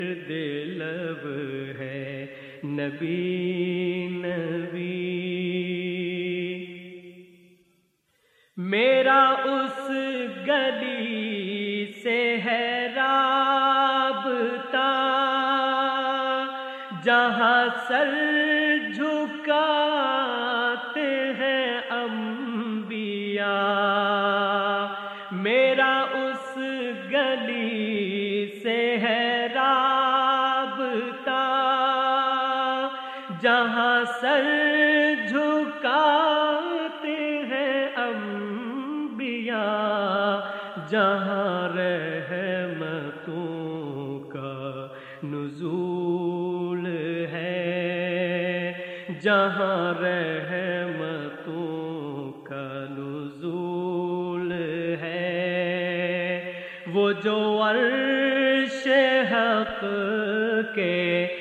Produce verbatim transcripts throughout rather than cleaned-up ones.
लब है नबी नबी, मेरा उस गली से है राबता जहाँ सर झुकाते हैं अंबिया, मेरा उस गली से है राबता जहाँ सर झुकाते हैं अंबिया, जहाँ रहमतों का नुज़ूल है, जहाँ रहमतों का नुज़ूल है, वो जो अर्श हक़ के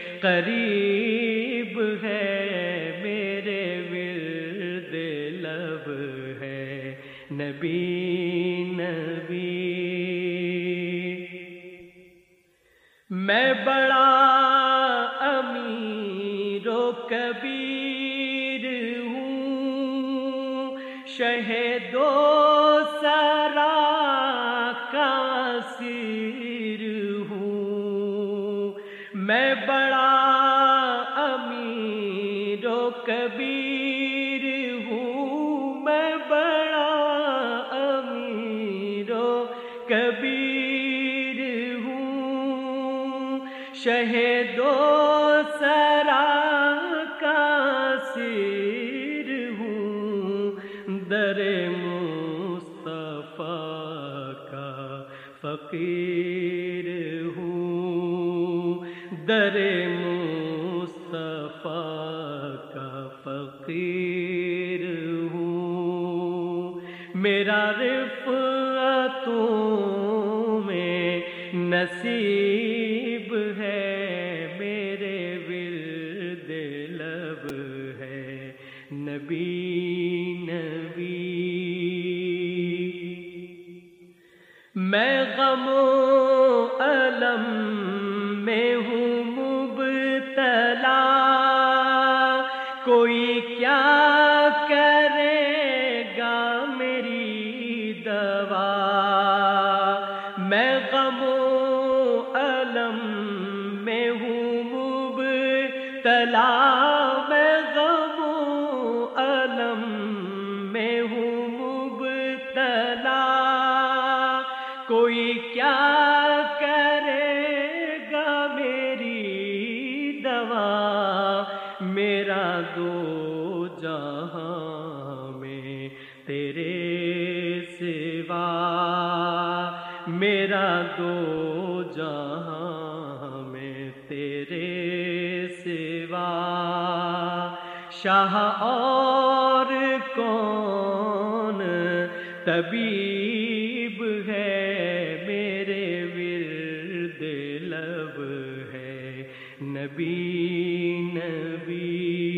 करीब है, मेरे विर्द लब है नबी नबी। मैं बड़ा अमीरो कबीर हूँ, शहीदो सरा का सिर हूँ, मैं बड़ा अमीरो कबीर हूँ, मैं बड़ा अमीरो कबीर हूँ, शहीदो सरा का सिर हूँ, दरे मुस्तफा का फकीर हूँ, दरे मुस्तफा का फकीर हूँ, मेरा रिफ़अतों में नसीब है, मेरे विर्द लब है नबी नबी। मैं गमो अलम में हूँ मुब्तला, कोई क्या करेगा मेरी दवा, मैं गमो अलम में हूँ मुब्तला, मैं गमो अलम में हूँ मुब्तला, कोई क्या करेगा मेरी दवा, मेरा दो जहां में तेरे सिवा, मेरा दो जहां में तेरे सिवा, शाह और कौन तबीब है, मेरे विर्द लब है नबी नबी।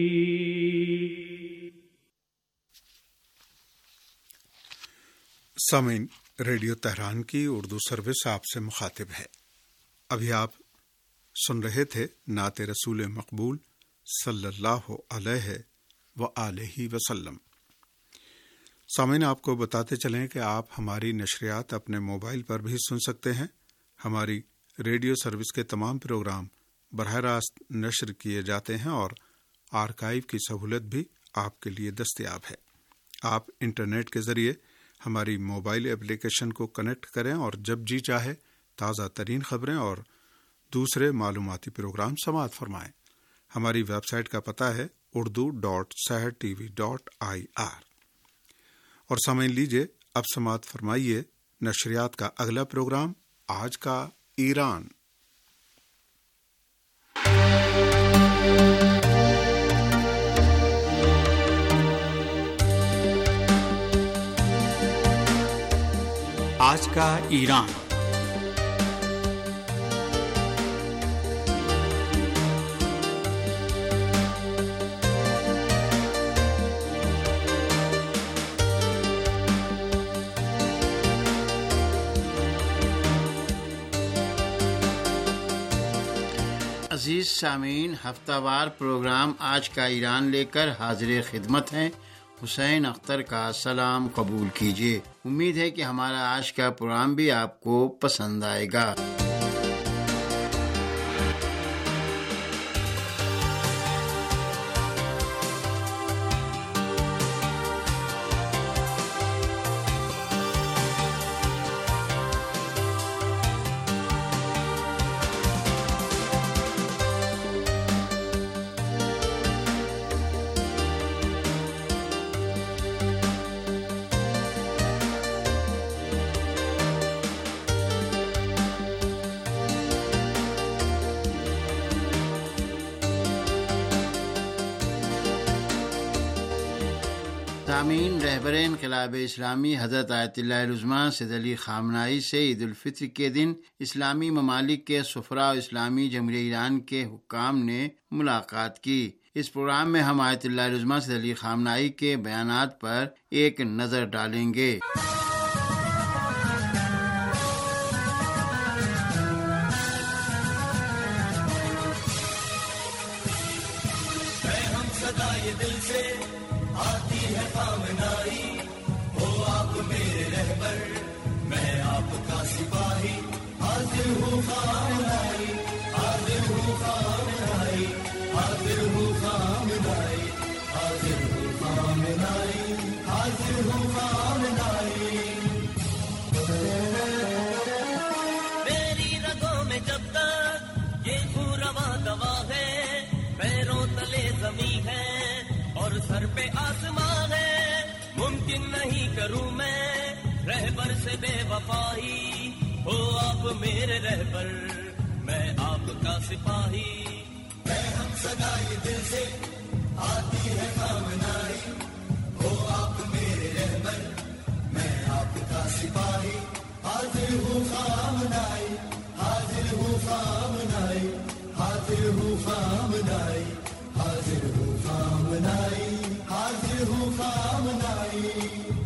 सामीन, रेडियो तेहरान की उर्दू सर्विस आपसे मुखातिब है। अभी आप सुन रहे थे नात रसूल मकबूल सल्लल्लाहु अलैहि व आलिहि वसल्लम। सामीन, आपको बताते चलें कि आप हमारी नशरियात अपने मोबाइल पर भी सुन सकते हैं। हमारी रेडियो सर्विस के तमाम प्रोग्राम बरह रास्त नशर किए जाते हैं और आर्काइव की सहूलत भी आपके लिए दस्तयाब है। आप इंटरनेट के जरिए हमारी मोबाइल एप्लीकेशन को कनेक्ट करें और जब जी चाहे ताज़ा तरीन खबरें और दूसरे मालूमाती प्रोग्राम समाअत फरमाएं। हमारी वेबसाइट का पता है Urdu dot Sahar TV dot I R. और समझ लीजिए, अब समाअत फरमाइए नशरियात का अगला प्रोग्राम, आज का ईरान। आज का ईरान। عزیز سامعین، ہفتہ وار پروگرام آج کا ایران لے کر حاضر خدمت ہیں۔ حسین اختر کا سلام قبول کیجیے۔ امید ہے کہ ہمارا آج کا پروگرام بھی آپ کو پسند آئے گا۔ سامعین، رہبر انقلاب اسلامی حضرت آیت اللہ العظمیٰ سید علی خامنہئی سے عید الفطر کے دن اسلامی ممالک کے سفراء اور اسلامی جمہوریہ ایران کے حکام نے ملاقات کی۔ اس پروگرام میں ہم آیت اللہ العظمیٰ سید علی خامنہئی کے بیانات پر ایک نظر ڈالیں گے۔ میری رگوں میں جب تک یہ خون رواں دوا ہے، پیروں تلے زمین ہے اور سر پہ آسمان ہے، ممکن نہیں کروں میں رہبر سے بے وفائی، ہو آپ میرے رہبر میں آپ کا سپاہی، میں ہم صدا یہ دل سے آتی ہے خامنہئی، ہو آپ میرے رہبر میں آپ کا سپاہی، حاضر ہوں خامنہئی، حاضر ہوں خامنہئی، حاضر ہوں خامنہئی، حاضر ہوں خامنہئی، حاضر ہوں خامنہئی۔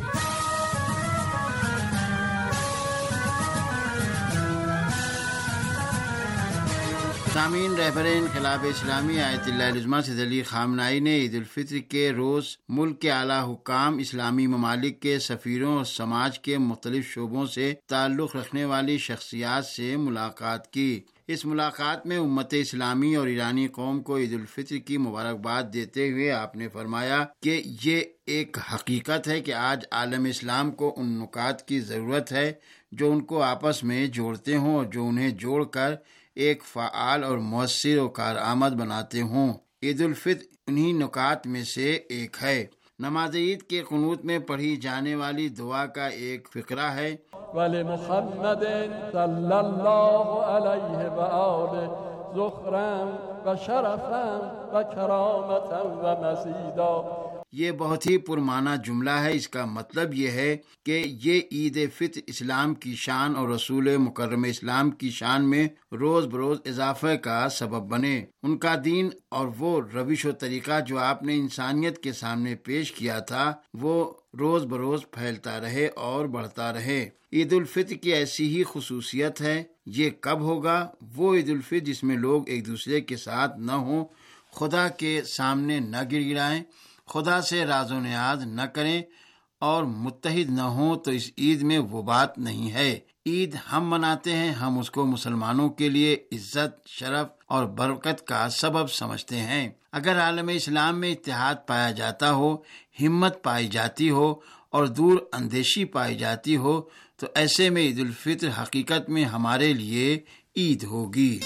سامعین، رہبر انقلاب اسلامی آیت اللہ العظمیٰ سید علی خامنہئی نے عید الفطر کے روز ملک کے اعلیٰ حکام، اسلامی ممالک کے سفیروں اور سماج کے مختلف شعبوں سے تعلق رکھنے والی شخصیات سے ملاقات کی۔ اس ملاقات میں امت اسلامی اور ایرانی قوم کو عید الفطر کی مبارکباد دیتے ہوئے آپ نے فرمایا کہ یہ ایک حقیقت ہے کہ آج عالم اسلام کو ان نکات کی ضرورت ہے جو ان کو آپس میں جوڑتے ہوں اور جو انہیں جوڑ کر ایک فعال اور مؤثر و کارآمد بناتے ہوں۔ عید الفطر انہی نکات میں سے ایک ہے۔ نماز عید کے قنوت میں پڑھی جانے والی دعا کا ایک فقرہ ہے، وَلِمُحَمَّدٍ صلی اللہ علیہ وآلہ ذخراً وشرفاً وکرامةً ومزیدا۔ یہ بہت ہی پرمعنی جملہ ہے۔ اس کا مطلب یہ ہے کہ یہ عید فطر اسلام کی شان اور رسول مکرم اسلام کی شان میں روز بروز اضافہ کا سبب بنے۔ ان کا دین اور وہ روش و طریقہ جو آپ نے انسانیت کے سامنے پیش کیا تھا وہ روز بروز پھیلتا رہے اور بڑھتا رہے۔ عید الفطر کی ایسی ہی خصوصیت ہے۔ یہ کب ہوگا؟ وہ عید الفطر جس میں لوگ ایک دوسرے کے ساتھ نہ ہوں، خدا کے سامنے نہ گر گرائیں، خدا سے راز و نیاز نہ کریں اور متحد نہ ہوں، تو اس عید میں وہ بات نہیں ہے۔ عید ہم مناتے ہیں، ہم اس کو مسلمانوں کے لیے عزت، شرف اور برکت کا سبب سمجھتے ہیں۔ اگر عالم اسلام میں اتحاد پایا جاتا ہو، ہمت پائی جاتی ہو اور دور اندیشی پائی جاتی ہو، تو ایسے میں عید الفطر حقیقت میں ہمارے لیے عید ہوگی۔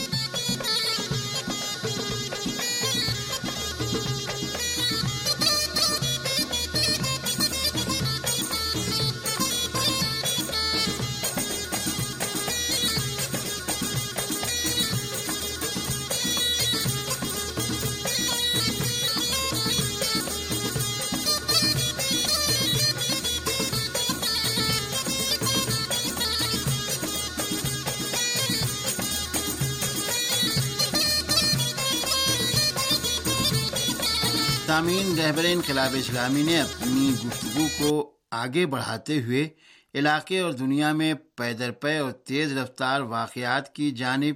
سامعین، رہبر انقلاب اسلامی نے اپنی گفتگو کو آگے بڑھاتے ہوئے علاقے اور دنیا میں پے در پے اور تیز رفتار واقعات کی جانب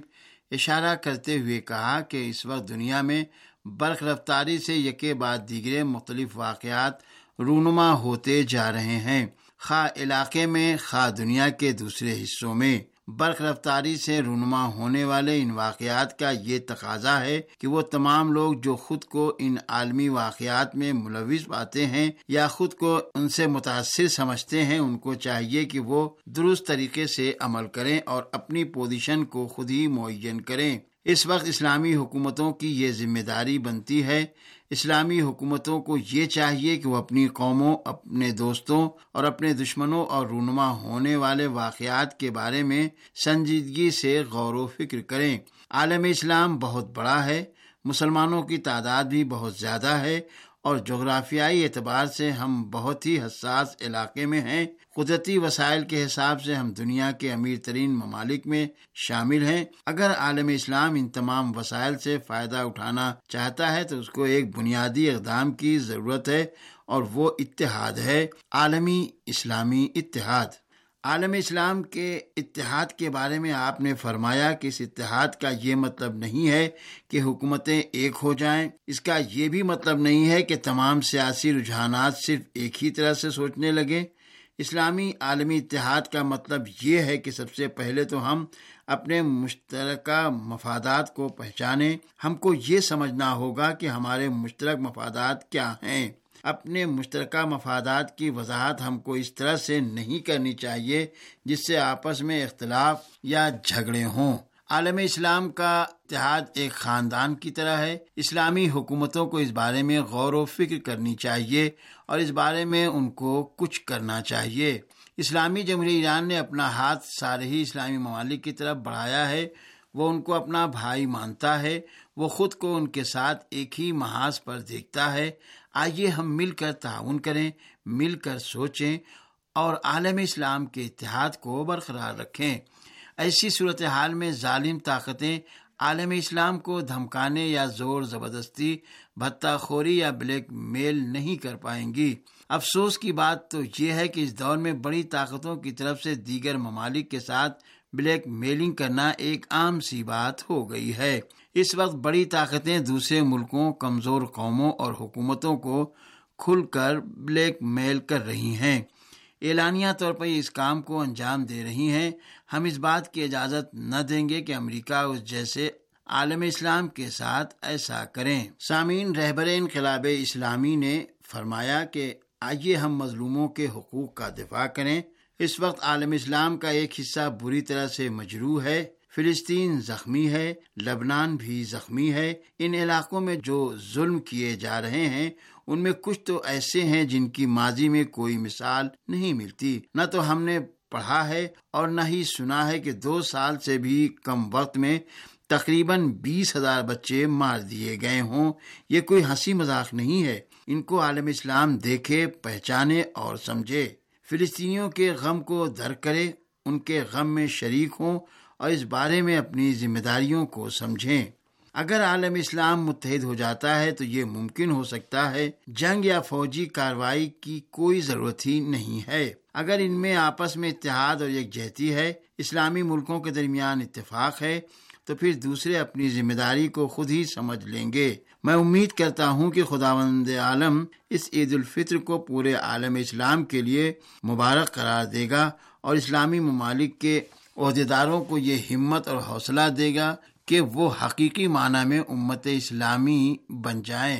اشارہ کرتے ہوئے کہا کہ اس وقت دنیا میں برق رفتاری سے یکے بعد دیگرے مختلف واقعات رونما ہوتے جا رہے ہیں، خواہ علاقے میں خواہ دنیا کے دوسرے حصوں میں۔ برق رفتاری سے رونما ہونے والے ان واقعات کا یہ تقاضا ہے کہ وہ تمام لوگ جو خود کو ان عالمی واقعات میں ملوث پاتے ہیں یا خود کو ان سے متاثر سمجھتے ہیں، ان کو چاہیے کہ وہ درست طریقے سے عمل کریں اور اپنی پوزیشن کو خود ہی معین کریں۔ اس وقت اسلامی حکومتوں کی یہ ذمہ داری بنتی ہے۔ اسلامی حکومتوں کو یہ چاہیے کہ وہ اپنی قوموں، اپنے دوستوں اور اپنے دشمنوں اور رونما ہونے والے واقعات کے بارے میں سنجیدگی سے غور و فکر کریں۔ عالم اسلام بہت بڑا ہے، مسلمانوں کی تعداد بھی بہت زیادہ ہے اور جغرافیائی اعتبار سے ہم بہت ہی حساس علاقے میں ہیں۔ قدرتی وسائل کے حساب سے ہم دنیا کے امیر ترین ممالک میں شامل ہیں۔ اگر عالم اسلام ان تمام وسائل سے فائدہ اٹھانا چاہتا ہے تو اس کو ایک بنیادی اقدام کی ضرورت ہے اور وہ اتحاد ہے، عالمی اسلامی اتحاد۔ عالم اسلام کے اتحاد کے بارے میں آپ نے فرمایا کہ اس اتحاد کا یہ مطلب نہیں ہے کہ حکومتیں ایک ہو جائیں، اس کا یہ بھی مطلب نہیں ہے کہ تمام سیاسی رجحانات صرف ایک ہی طرح سے سوچنے لگیں۔ اسلامی عالمی اتحاد کا مطلب یہ ہے کہ سب سے پہلے تو ہم اپنے مشترکہ مفادات کو پہچانیں۔ ہم کو یہ سمجھنا ہوگا کہ ہمارے مشترک مفادات کیا ہیں۔ اپنے مشترکہ مفادات کی وضاحت ہم کو اس طرح سے نہیں کرنی چاہیے جس سے آپس میں اختلاف یا جھگڑے ہوں۔ عالم اسلام کا اتحاد ایک خاندان کی طرح ہے۔ اسلامی حکومتوں کو اس بارے میں غور و فکر کرنی چاہیے اور اس بارے میں ان کو کچھ کرنا چاہیے۔ اسلامی جمہوریہ ایران نے اپنا ہاتھ سارے ہی اسلامی ممالک کی طرف بڑھایا ہے۔ وہ ان کو اپنا بھائی مانتا ہے، وہ خود کو ان کے ساتھ ایک ہی محاذ پر دیکھتا ہے۔ آئیے ہم مل کر تعاون کریں، مل کر سوچیں اور عالم اسلام کے اتحاد کو برقرار رکھیں۔ ایسی صورتحال میں ظالم طاقتیں عالم اسلام کو دھمکانے یا زور زبردستی، بھتہ خوری یا بلیک میل نہیں کر پائیں گی۔ افسوس کی بات تو یہ ہے کہ اس دور میں بڑی طاقتوں کی طرف سے دیگر ممالک کے ساتھ بلیک میلنگ کرنا ایک عام سی بات ہو گئی ہے۔ اس وقت بڑی طاقتیں دوسرے ملکوں، کمزور قوموں اور حکومتوں کو کھل کر بلیک میل کر رہی ہیں، اعلانیہ طور پر اس کام کو انجام دے رہی ہیں۔ ہم اس بات کی اجازت نہ دیں گے کہ امریکہ اس جیسے عالم اسلام کے ساتھ ایسا کریں۔ سامعین، رہبر انقلاب اسلامی نے فرمایا کہ آئیے ہم مظلوموں کے حقوق کا دفاع کریں۔ اس وقت عالم اسلام کا ایک حصہ بری طرح سے مجروح ہے، فلسطین زخمی ہے، لبنان بھی زخمی ہے۔ ان علاقوں میں جو ظلم کیے جا رہے ہیں ان میں کچھ تو ایسے ہیں جن کی ماضی میں کوئی مثال نہیں ملتی۔ نہ تو ہم نے پڑھا ہے اور نہ ہی سنا ہے کہ دو سال سے بھی کم وقت میں تقریباً بیس ہزار بچے مار دیے گئے ہوں۔ یہ کوئی ہنسی مذاق نہیں ہے۔ ان کو عالم اسلام دیکھے، پہچانے اور سمجھے، فلسطینیوں کے غم کو درک کرے، ان کے غم میں شریک ہوں اور اس بارے میں اپنی ذمہ داریوں کو سمجھیں۔ اگر عالم اسلام متحد ہو جاتا ہے تو یہ ممکن ہو سکتا ہے۔ جنگ یا فوجی کارروائی کی کوئی ضرورت ہی نہیں ہے۔ اگر ان میں آپس میں اتحاد اور یکجہتی ہے، اسلامی ملکوں کے درمیان اتفاق ہے، تو پھر دوسرے اپنی ذمہ داری کو خود ہی سمجھ لیں گے۔ میں امید کرتا ہوں کہ خداوند عالم اس عید الفطر کو پورے عالم اسلام کے لیے مبارک قرار دے گا اور اسلامی ممالک کے عہدیداروں کو یہ ہمت اور حوصلہ دے گا کہ وہ حقیقی معنی میں امت اسلامی بن جائیں۔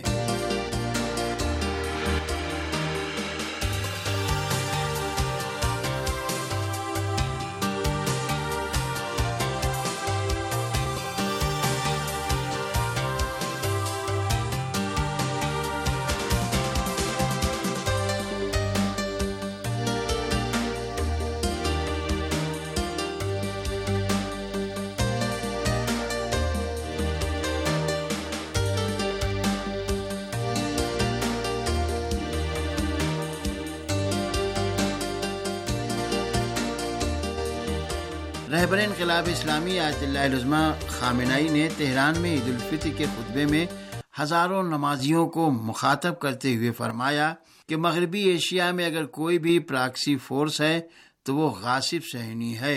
رہبر انقلاب اسلامی آیت اللہ العظمہ خامنہئی نے تہران میں عید الفطر کے خطبے میں ہزاروں نمازیوں کو مخاطب کرتے ہوئے فرمایا کہ مغربی ایشیا میں اگر کوئی بھی پراکسی فورس ہے تو وہ غاصب صہیونی ہے۔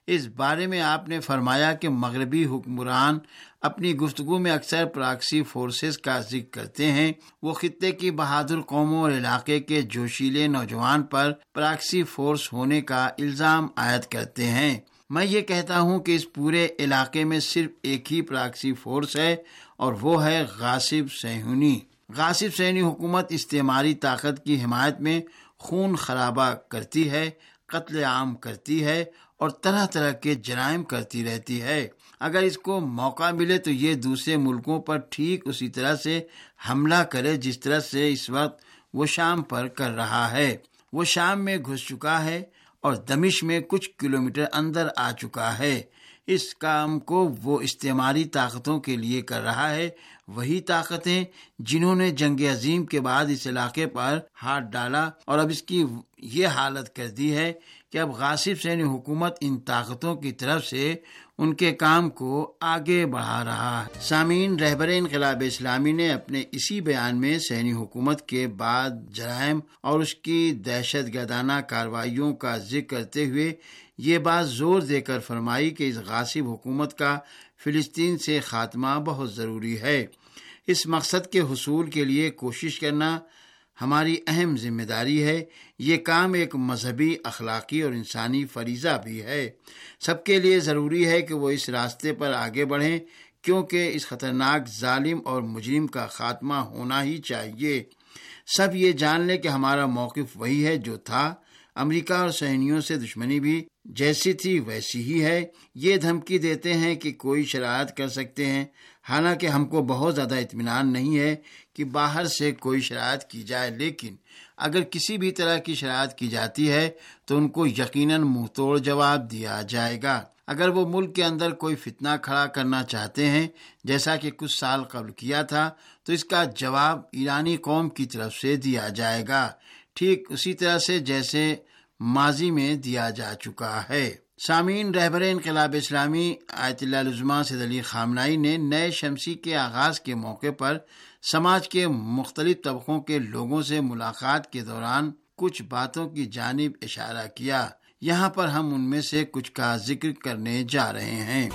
اس بارے میں آپ نے فرمایا کہ مغربی حکمران اپنی گفتگو میں اکثر پراکسی فورسز کا ذکر کرتے ہیں. وہ خطے کی بہادر قوموں اور علاقے کے جوشیلے نوجوان پر پراکسی فورس ہونے کا الزام عائد کرتے ہیں. میں یہ کہتا ہوں کہ اس پورے علاقے میں صرف ایک ہی پراکسی فورس ہے اور وہ ہے غاصب صہیونی. غاصب صہیونی حکومت استعماری طاقت کی حمایت میں خون خرابہ کرتی ہے، قتل عام کرتی ہے اور طرح طرح کے جرائم کرتی رہتی ہے. اگر اس کو موقع ملے تو یہ دوسرے ملکوں پر ٹھیک اسی طرح سے حملہ کرے جس طرح سے اس وقت وہ شام پر کر رہا ہے. وہ شام میں گھس چکا ہے اور دمشق میں کچھ کلومیٹر اندر آ چکا ہے. اس کام کو وہ استعماری طاقتوں کے لیے کر رہا ہے، وہی طاقتیں جنہوں نے جنگ عظیم کے بعد اس علاقے پر ہاتھ ڈالا اور اب اس کی یہ حالت کر دی ہے کہ اب غاصب صہیونی حکومت ان طاقتوں کی طرف سے ان کے کام کو آگے بڑھا رہا ہے. سامعین، رہبر انقلاب اسلامی نے اپنے اسی بیان میں صہیونی حکومت کے بعد جرائم اور اس کی دہشت گردانہ کارروائیوں کا ذکر کرتے ہوئے یہ بات زور دے کر فرمائی کہ اس غاصب حکومت کا فلسطین سے خاتمہ بہت ضروری ہے. اس مقصد کے حصول کے لیے کوشش کرنا ہماری اہم ذمہ داری ہے. یہ کام ایک مذہبی، اخلاقی اور انسانی فریضہ بھی ہے. سب کے لیے ضروری ہے کہ وہ اس راستے پر آگے بڑھیں کیونکہ اس خطرناک ظالم اور مجرم کا خاتمہ ہونا ہی چاہیے. سب یہ جان لیں کہ ہمارا موقف وہی ہے جو تھا. امریکہ اور صہیونیوں سے دشمنی بھی جیسی تھی ویسی ہی ہے. یہ دھمکی دیتے ہیں کہ کوئی شرائط کر سکتے ہیں، حالانکہ ہم کو بہت زیادہ اطمینان نہیں ہے کہ باہر سے کوئی شرائط کی جائے، لیکن اگر کسی بھی طرح کی شرائط کی جاتی ہے تو ان کو یقیناً منہ توڑ جواب دیا جائے گا. اگر وہ ملک کے اندر کوئی فتنہ کھڑا کرنا چاہتے ہیں جیسا کہ کچھ سال قبل کیا تھا تو اس کا جواب ایرانی قوم کی طرف سے دیا جائے گا، ٹھیک اسی طرح سے جیسے ماضی میں دیا جا چکا ہے. سامعین، رہبر انقلاب اسلامی آیت اللہ العظمیٰ سید علی خامنہئی نے نئے شمسی کے آغاز کے موقع پر سماج کے مختلف طبقوں کے لوگوں سے ملاقات کے دوران کچھ باتوں کی جانب اشارہ کیا. یہاں پر ہم ان میں سے کچھ کا ذکر کرنے جا رہے ہیں.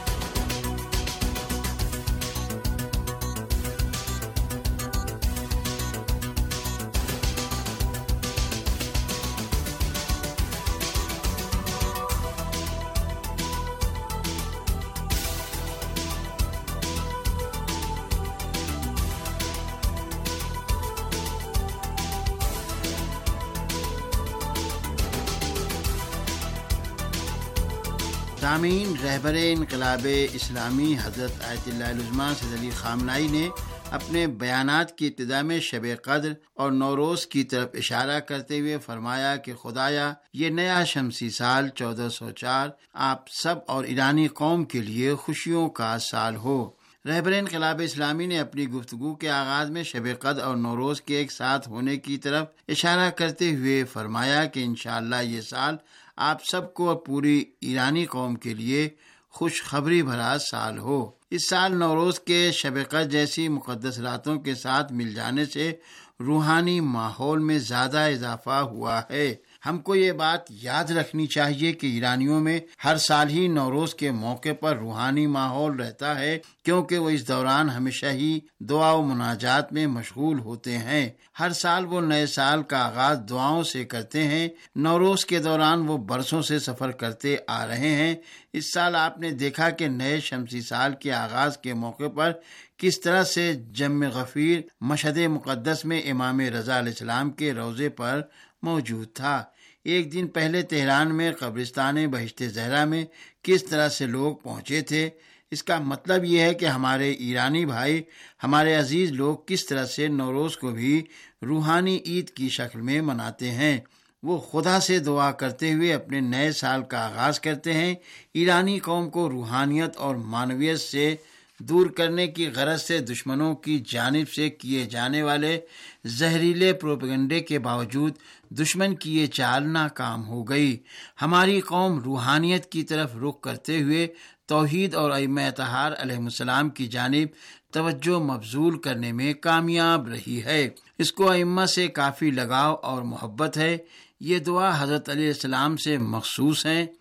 سامعین، رہبر انقلاب اسلامی حضرت آیت اللہ العظمیٰ سید علی خامنہئی نے اپنے بیانات کی ابتدا میں شب قدر اور نوروز کی طرف اشارہ کرتے ہوئے فرمایا کہ خدایا، یہ نیا شمسی سال چودہ سو چار آپ سب اور ایرانی قوم کے لیے خوشیوں کا سال ہو. رہبر انقلاب اسلامی نے اپنی گفتگو کے آغاز میں شب قدر اور نوروز کے ایک ساتھ ہونے کی طرف اشارہ کرتے ہوئے فرمایا کہ انشاءاللہ یہ سال آپ سب کو اور پوری ایرانی قوم کے لیے خوشخبری بھرا سال ہو. اس سال نوروز کے شب قدر جیسی مقدس راتوں کے ساتھ مل جانے سے روحانی ماحول میں زیادہ اضافہ ہوا ہے. ہم کو یہ بات یاد رکھنی چاہیے کہ ایرانیوں میں ہر سال ہی نوروز کے موقع پر روحانی ماحول رہتا ہے، کیونکہ وہ اس دوران ہمیشہ ہی دعا و مناجات میں مشغول ہوتے ہیں. ہر سال وہ نئے سال کا آغاز دعاؤں سے کرتے ہیں. نوروز کے دوران وہ برسوں سے سفر کرتے آ رہے ہیں. اس سال آپ نے دیکھا کہ نئے شمسی سال کے آغاز کے موقع پر کس طرح سے جم غفیر مشہد مقدس میں امام رضا علیہ السلام کے روضے پر موجود تھا. ایک دن پہلے تہران میں قبرستان بہشت زہرا میں کس طرح سے لوگ پہنچے تھے. اس کا مطلب یہ ہے کہ ہمارے ایرانی بھائی، ہمارے عزیز لوگ کس طرح سے نوروز کو بھی روحانی عید کی شکل میں مناتے ہیں. وہ خدا سے دعا کرتے ہوئے اپنے نئے سال کا آغاز کرتے ہیں. ایرانی قوم کو روحانیت اور معنویت سے دور کرنے کی غرض سے دشمنوں کی جانب سے کیے جانے والے زہریلے پروپیگنڈے کے باوجود دشمن کی یہ چال ناکام ہو گئی. ہماری قوم روحانیت کی طرف رخ کرتے ہوئے توحید اور ائمہ اطہار علیہ السلام کی جانب توجہ مبذول کرنے میں کامیاب رہی ہے. اس کو ائمہ سے کافی لگاؤ اور محبت ہے. یہ دعا حضرت علیہ السلام سے مخصوص ہے.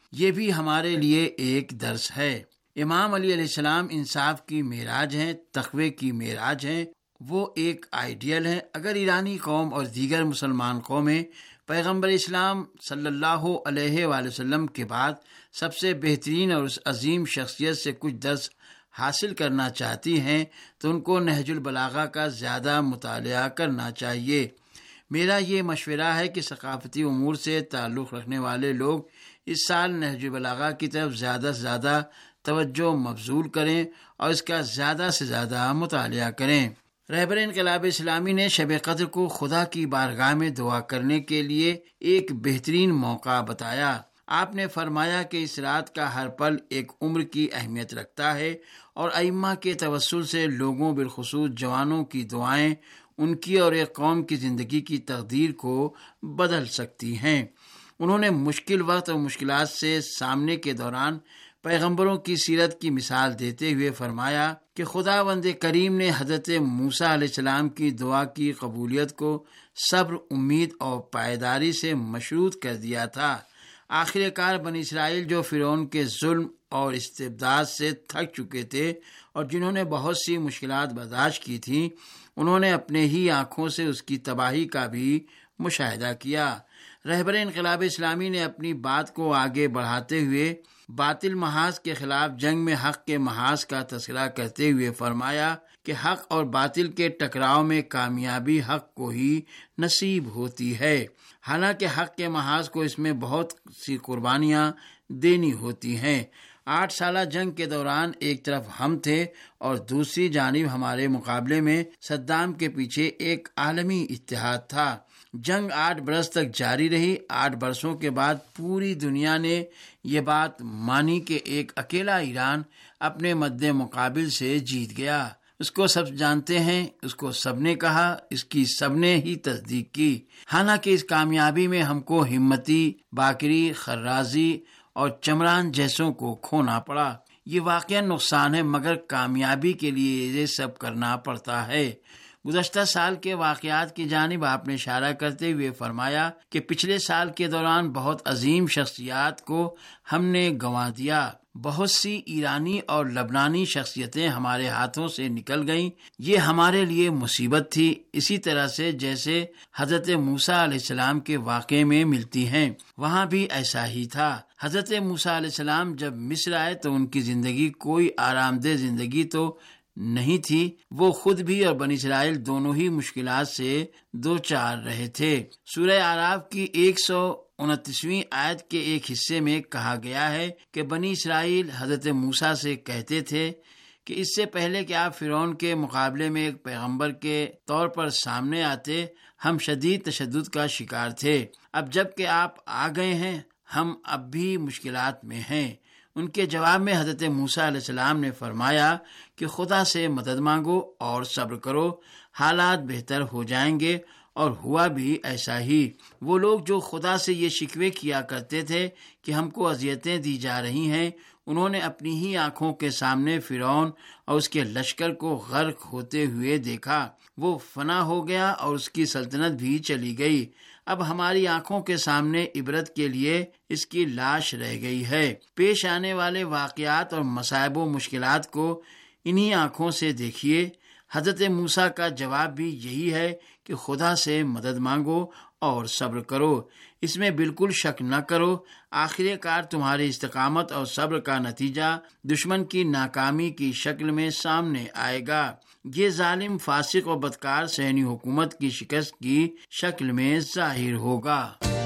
یہ بھی ہمارے لیے ایک درس ہے۔ امام علی علیہ السلام انصاف کی معراج ہیں، تقوی کی معراج ہیں، وہ ایک آئیڈیل ہے۔ اگر ایرانی قوم اور دیگر مسلمان قومیں پیغمبر اسلام صلی اللہ علیہ وآلہ وسلم کے بعد سب سے بہترین اور اس عظیم شخصیت سے کچھ درس حاصل کرنا چاہتی ہیں تو ان کو نہج البلاغہ کا زیادہ مطالعہ کرنا چاہیے۔ میرا یہ مشورہ ہے کہ ثقافتی امور سے تعلق رکھنے والے لوگ اس سال نہج البلاغہ کی طرف زیادہ سے زیادہ توجہ مبذول کریں اور اس کا زیادہ سے زیادہ مطالعہ کریں۔ رہبر انقلاب اسلامی نے شب قدر کو خدا کی بارگاہ میں دعا کرنے کے لیے ایک بہترین موقع بتایا۔ آپ نے فرمایا کہ اس رات کا ہر پل ایک عمر کی اہمیت رکھتا ہے اور ائمہ کے توسل سے لوگوں بالخصوص جوانوں کی دعائیں ان کی اور ایک قوم کی زندگی کی تقدیر کو بدل سکتی ہیں۔ انہوں نے مشکل وقت اور مشکلات سے سامنے کے دوران پیغمبروں کی سیرت کی مثال دیتے ہوئے فرمایا کہ خداوند کریم نے حضرت موسیٰ علیہ السلام کی دعا کی قبولیت کو صبر، امید اور پائیداری سے مشروط کر دیا تھا۔ آخر کار بنی اسرائیل جو فرعون کے ظلم اور استبداد سے تھک چکے تھے اور جنہوں نے بہت سی مشکلات برداشت کی تھیں، انہوں نے اپنے ہی آنکھوں سے اس کی تباہی کا بھی مشاہدہ کیا۔ رہبر انقلاب اسلامی نے اپنی بات کو آگے بڑھاتے ہوئے باطل محاذ کے خلاف جنگ میں حق کے محاذ کا تذکرہ کرتے ہوئے فرمایا کہ حق اور باطل کے ٹکراؤ میں کامیابی حق کو ہی نصیب ہوتی ہے، حالانکہ حق کے محاذ کو اس میں بہت سی قربانیاں دینی ہوتی ہیں۔ آٹھ سالہ جنگ کے دوران ایک طرف ہم تھے اور دوسری جانب ہمارے مقابلے میں صدام کے پیچھے ایک عالمی اتحاد تھا۔ جنگ آٹھ برس تک جاری رہی۔ آٹھ برسوں کے بعد پوری دنیا نے یہ بات مانی کہ ایک اکیلا ایران اپنے مد مقابل سے جیت گیا۔ اس کو سب جانتے ہیں، اس کو سب نے کہا، اس کی سب نے ہی تصدیق کی۔ حالانکہ اس کامیابی میں ہم کو ہمتی، باکری، خرازی اور چمران جیسوں کو کھونا پڑا۔ یہ واقعا نقصان ہے، مگر کامیابی کے لیے یہ سب کرنا پڑتا ہے۔ گزشتہ سال کے واقعات کی جانب آپ نے اشارہ کرتے ہوئے فرمایا کہ پچھلے سال کے دوران بہت عظیم شخصیات کو ہم نے گنوا دیا۔ بہت سی ایرانی اور لبنانی شخصیتیں ہمارے ہاتھوں سے نکل گئیں۔ یہ ہمارے لیے مصیبت تھی، اسی طرح سے جیسے حضرت موسیٰ علیہ السلام کے واقعے میں ملتی ہیں، وہاں بھی ایسا ہی تھا۔ حضرت موسیٰ علیہ السلام جب مصر آئے تو ان کی زندگی کوئی آرام دہ زندگی تو نہیں تھی، وہ خود بھی اور بنی اسرائیل دونوں ہی مشکلات سے دو چار رہے تھے۔ سورہ اعراف کی ایک سو انتیسویں آیت کے ایک حصے میں کہا گیا ہے کہ بنی اسرائیل حضرت موسیٰ سے کہتے تھے کہ اس سے پہلے کہ آپ فرعون کے مقابلے میں ایک پیغمبر کے طور پر سامنے آتے، ہم شدید تشدد کا شکار تھے۔ اب جب کہ آپ آ گئے ہیں، ہم اب بھی مشکلات میں ہیں۔ ان کے جواب میں حضرت موسیٰ علیہ السلام نے فرمایا کہ خدا سے مدد مانگو اور صبر کرو، حالات بہتر ہو جائیں گے، اور ہوا بھی ایسا ہی۔ وہ لوگ جو خدا سے یہ شکوے کیا کرتے تھے کہ ہم کو اذیتیں دی جا رہی ہیں، انہوں نے اپنی ہی آنکھوں کے سامنے فرعون اور اس کے لشکر کو غرق ہوتے ہوئے دیکھا۔ وہ فنا ہو گیا اور اس کی سلطنت بھی چلی گئی۔ اب ہماری آنکھوں کے سامنے عبرت کے لیے اس کی لاش رہ گئی ہے۔ پیش آنے والے واقعات اور مصائب و مشکلات کو انہی آنکھوں سے دیکھیے۔ حضرت موسیٰ کا جواب بھی یہی ہے کہ خدا سے مدد مانگو اور صبر کرو، اس میں بالکل شک نہ کرو۔ آخر کار تمہاری استقامت اور صبر کا نتیجہ دشمن کی ناکامی کی شکل میں سامنے آئے گا۔ یہ ظالم، فاسق اور بدکار صہیونی حکومت کی شکست کی شکل میں ظاہر ہوگا۔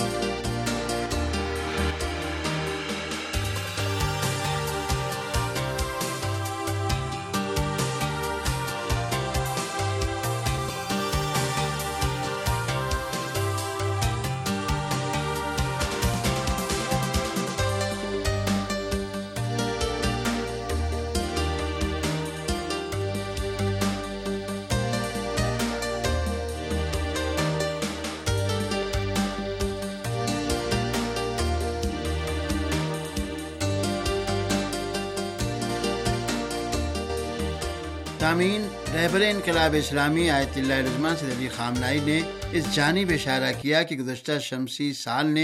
سامعین، رہبر انقلاب اسلامی آیت اللہ العظمیٰ سید علی خامنہئی نے اس جانب اشارہ کیا کہ گزشتہ شمسی سال نے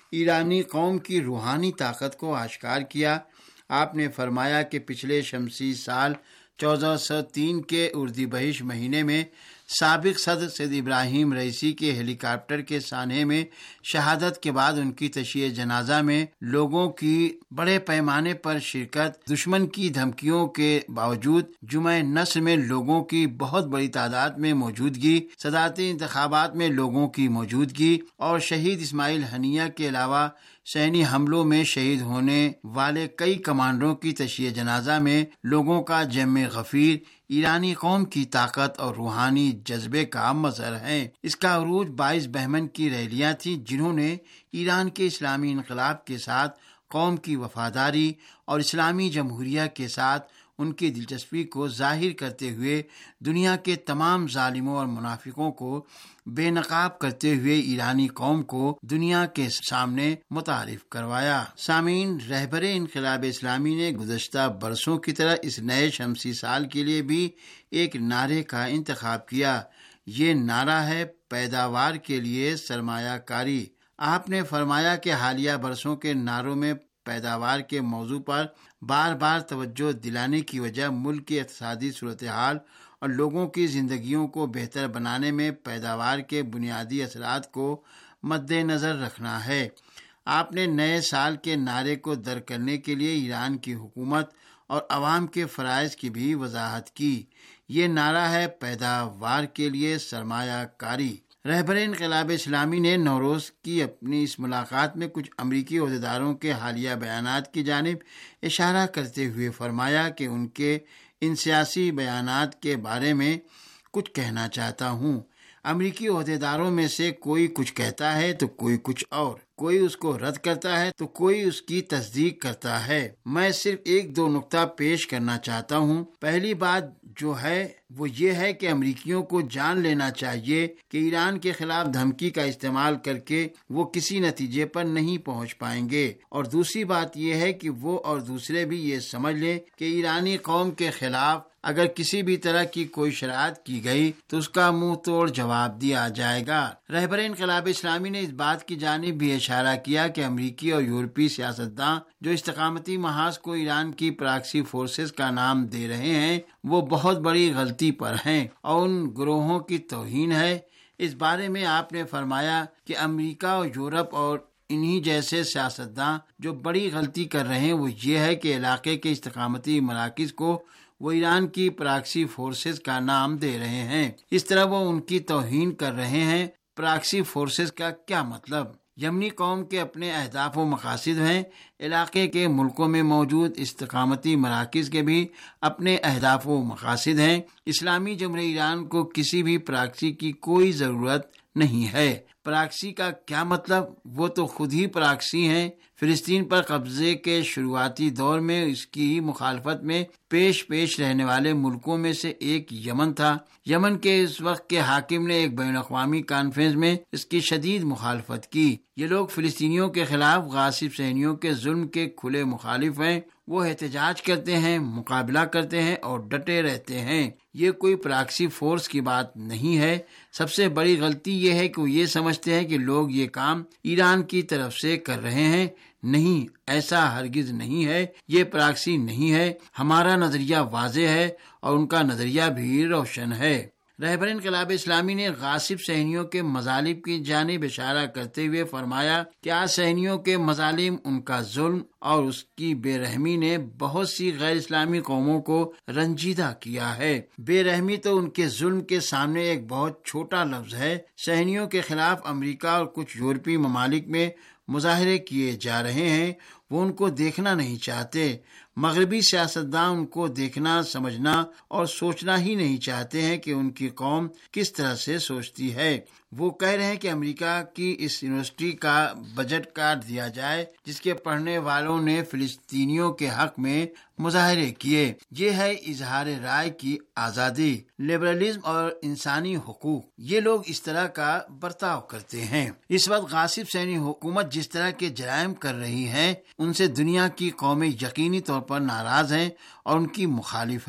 ایرانی قوم کی روحانی طاقت کو آشکار کیا۔ آپ نے فرمایا کہ پچھلے شمسی سال چودہ سو تین کے اردی بہش مہینے میں سابق صدر سید ابراہیم رئیسی کے ہیلی کاپٹر کے سانحے میں شہادت کے بعد ان کی تشییع جنازہ میں لوگوں کی بڑے پیمانے پر شرکت، دشمن کی دھمکیوں کے باوجود جمعہ نصر میں لوگوں کی بہت بڑی تعداد میں موجودگی، صدارتی انتخابات میں لوگوں کی موجودگی اور شہید اسماعیل ہنیہ کے علاوہ سینی حملوں میں شہید ہونے والے کئی کمانڈروں کی تشییع جنازہ میں لوگوں کا جمع غفیر ایرانی قوم کی طاقت اور روحانی جذبے کا مظہر ہے۔ اس کا عروج بائیس بہمن کی ریلیاں تھیں جنہوں نے ایران کے اسلامی انقلاب کے ساتھ قوم کی وفاداری اور اسلامی جمہوریہ کے ساتھ ان کی دلچسپی کو ظاہر کرتے ہوئے دنیا کے تمام ظالموں اور منافقوں کو بے نقاب کرتے ہوئے ایرانی قوم کو دنیا کے سامنے متعارف کروایا۔ سامعین، رہبر انقلاب اسلامی نے گزشتہ برسوں کی طرح اس نئے شمسی سال کے لیے بھی ایک نعرے کا انتخاب کیا۔ یہ نعرہ ہے پیداوار کے لیے سرمایہ کاری۔ آپ نے فرمایا کہ حالیہ برسوں کے نعروں میں پیداوار کے موضوع پر بار بار توجہ دلانے کی وجہ ملک کی اقتصادی صورتحال اور لوگوں کی زندگیوں کو بہتر بنانے میں پیداوار کے بنیادی اثرات کو مد نظر رکھنا ہے۔ آپ نے نئے سال کے نعرے کو در کرنے کے لیے ایران کی حکومت اور عوام کے فرائض کی بھی وضاحت کی۔ یہ نعرہ ہے پیداوار کے لیے سرمایہ کاری۔ رہبر انقلاب اسلامی نے نوروز کی اپنی اس ملاقات میں کچھ امریکی عہدیداروں کے حالیہ بیانات کی جانب اشارہ کرتے ہوئے فرمایا کہ ان کے ان سیاسی بیانات کے بارے میں کچھ کہنا چاہتا ہوں۔ امریکی عہدیداروں میں سے کوئی کچھ کہتا ہے تو کوئی کچھ اور، کوئی اس کو رد کرتا ہے تو کوئی اس کی تصدیق کرتا ہے۔ میں صرف ایک دو نقطہ پیش کرنا چاہتا ہوں۔ پہلی بات جو ہے وہ یہ ہے کہ امریکیوں کو جان لینا چاہیے کہ ایران کے خلاف دھمکی کا استعمال کر کے وہ کسی نتیجے پر نہیں پہنچ پائیں گے، اور دوسری بات یہ ہے کہ وہ اور دوسرے بھی یہ سمجھ لیں کہ ایرانی قوم کے خلاف اگر کسی بھی طرح کی کوئی شرائط کی گئی تو اس کا منہ توڑ جواب دیا جائے گا۔ رہبر انقلاب اسلامی نے اس بات کی جانب بھی اشارہ کیا کہ امریکی اور یورپی سیاستداں جو استقامتی محاذ کو ایران کی پراکسی فورسز کا نام دے رہے ہیں وہ بہت بڑی غلطی پر ہیں اور ان گروہوں کی توہین ہے۔ اس بارے میں آپ نے فرمایا کہ امریکہ اور یورپ اور انہی جیسے سیاستداں جو بڑی غلطی کر رہے ہیں وہ یہ ہے کہ علاقے کے استقامتی مراکز کو وہ ایران کی پراکسی فورسز کا نام دے رہے ہیں۔ اس طرح وہ ان کی توہین کر رہے ہیں۔ پراکسی فورسز کا کیا مطلب؟ یمنی قوم کے اپنے اہداف و مقاصد ہیں، علاقے کے ملکوں میں موجود استقامتی مراکز کے بھی اپنے اہداف و مقاصد ہیں۔ اسلامی جمہوریہ ایران کو کسی بھی پراکسی کی کوئی ضرورت نہیں ہے۔ پراکسی کا کیا مطلب؟ وہ تو خود ہی پراکسی ہیں۔ فلسطین پر قبضے کے شروعاتی دور میں اس کی مخالفت میں پیش پیش رہنے والے ملکوں میں سے ایک یمن تھا۔ یمن کے اس وقت کے حاکم نے ایک بین الاقوامی کانفرنس میں اس کی شدید مخالفت کی۔ یہ لوگ فلسطینیوں کے خلاف غاصب صہیونیوں کے ظلم کے کھلے مخالف ہیں۔ وہ احتجاج کرتے ہیں، مقابلہ کرتے ہیں اور ڈٹے رہتے ہیں۔ یہ کوئی پراکسی فورس کی بات نہیں ہے۔ سب سے بڑی غلطی یہ ہے کہ وہ یہ سمجھتے ہیں کہ لوگ یہ کام ایران کی طرف سے کر رہے ہیں۔ نہیں، ایسا ہرگز نہیں ہے۔ یہ پراکسی نہیں ہے۔ ہمارا نظریہ واضح ہے اور ان کا نظریہ بھی روشن ہے۔ رہبر انقلاب اسلامی نے غاصب صہیونیوں کے مظالم کی جانب اشارہ کرتے ہوئے فرمایا کہ آج صہیونیوں کے مظالم، ان کا ظلم اور اس کی بے رحمی نے بہت سی غیر اسلامی قوموں کو رنجیدہ کیا ہے۔ بے رحمی تو ان کے ظلم کے سامنے ایک بہت چھوٹا لفظ ہے۔ صہیونیوں کے خلاف امریکہ اور کچھ یورپی ممالک میں مظاہرے کیے جا رہے ہیں، وہ ان کو دیکھنا نہیں چاہتے۔ مغربی سیاستداں ان کو دیکھنا، سمجھنا اور سوچنا ہی نہیں چاہتے ہیں کہ ان کی قوم کس طرح سے سوچتی ہے۔ وہ کہہ رہے ہیں کہ امریکہ کی اس یونیورسٹی کا بجٹ کاٹ دیا جائے جس کے پڑھنے والوں نے فلسطینیوں کے حق میں مظاہرے کیے۔ یہ ہے اظہار رائے کی آزادی، لبرلزم اور انسانی حقوق۔ یہ لوگ اس طرح کا برتاؤ کرتے ہیں۔ اس وقت غاصب صہیونی حکومت جس طرح کے جرائم کر رہی ہے ان سے دنیا کی قومیں یقینی طور پر ناراض ہیں اور ان کی مخالف ہیں۔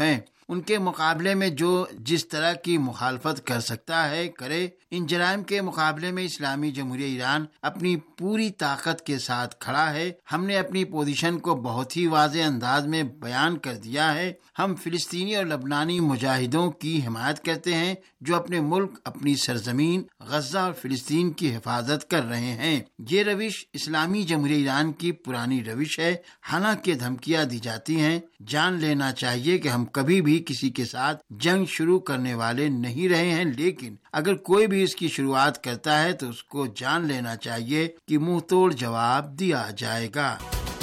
ان کے مقابلے میں جو جس طرح کی مخالفت کر سکتا ہے کرے۔ ان جرائم کے مقابلے میں اسلامی جمہوریہ ایران اپنی پوری طاقت کے ساتھ کھڑا ہے۔ ہم نے اپنی پوزیشن کو بہت ہی واضح انداز میں بیان کر دیا ہے۔ ہم فلسطینی اور لبنانی مجاہدوں کی حمایت کرتے ہیں جو اپنے ملک، اپنی سرزمین غزہ اور فلسطین کی حفاظت کر رہے ہیں۔ یہ روش اسلامی جمہوریہ ایران کی پرانی روش ہے۔ حالانکہ دھمکیاں دی جاتی ہیں، جان لینا چاہیے کہ ہم کبھی بھی کسی کے ساتھ جنگ شروع کرنے والے نہیں رہے ہیں، لیکن اگر کوئی بھی اس کی شروعات کرتا ہے تو اس کو جان لینا چاہیے کہ منہ توڑ جواب دیا جائے گا۔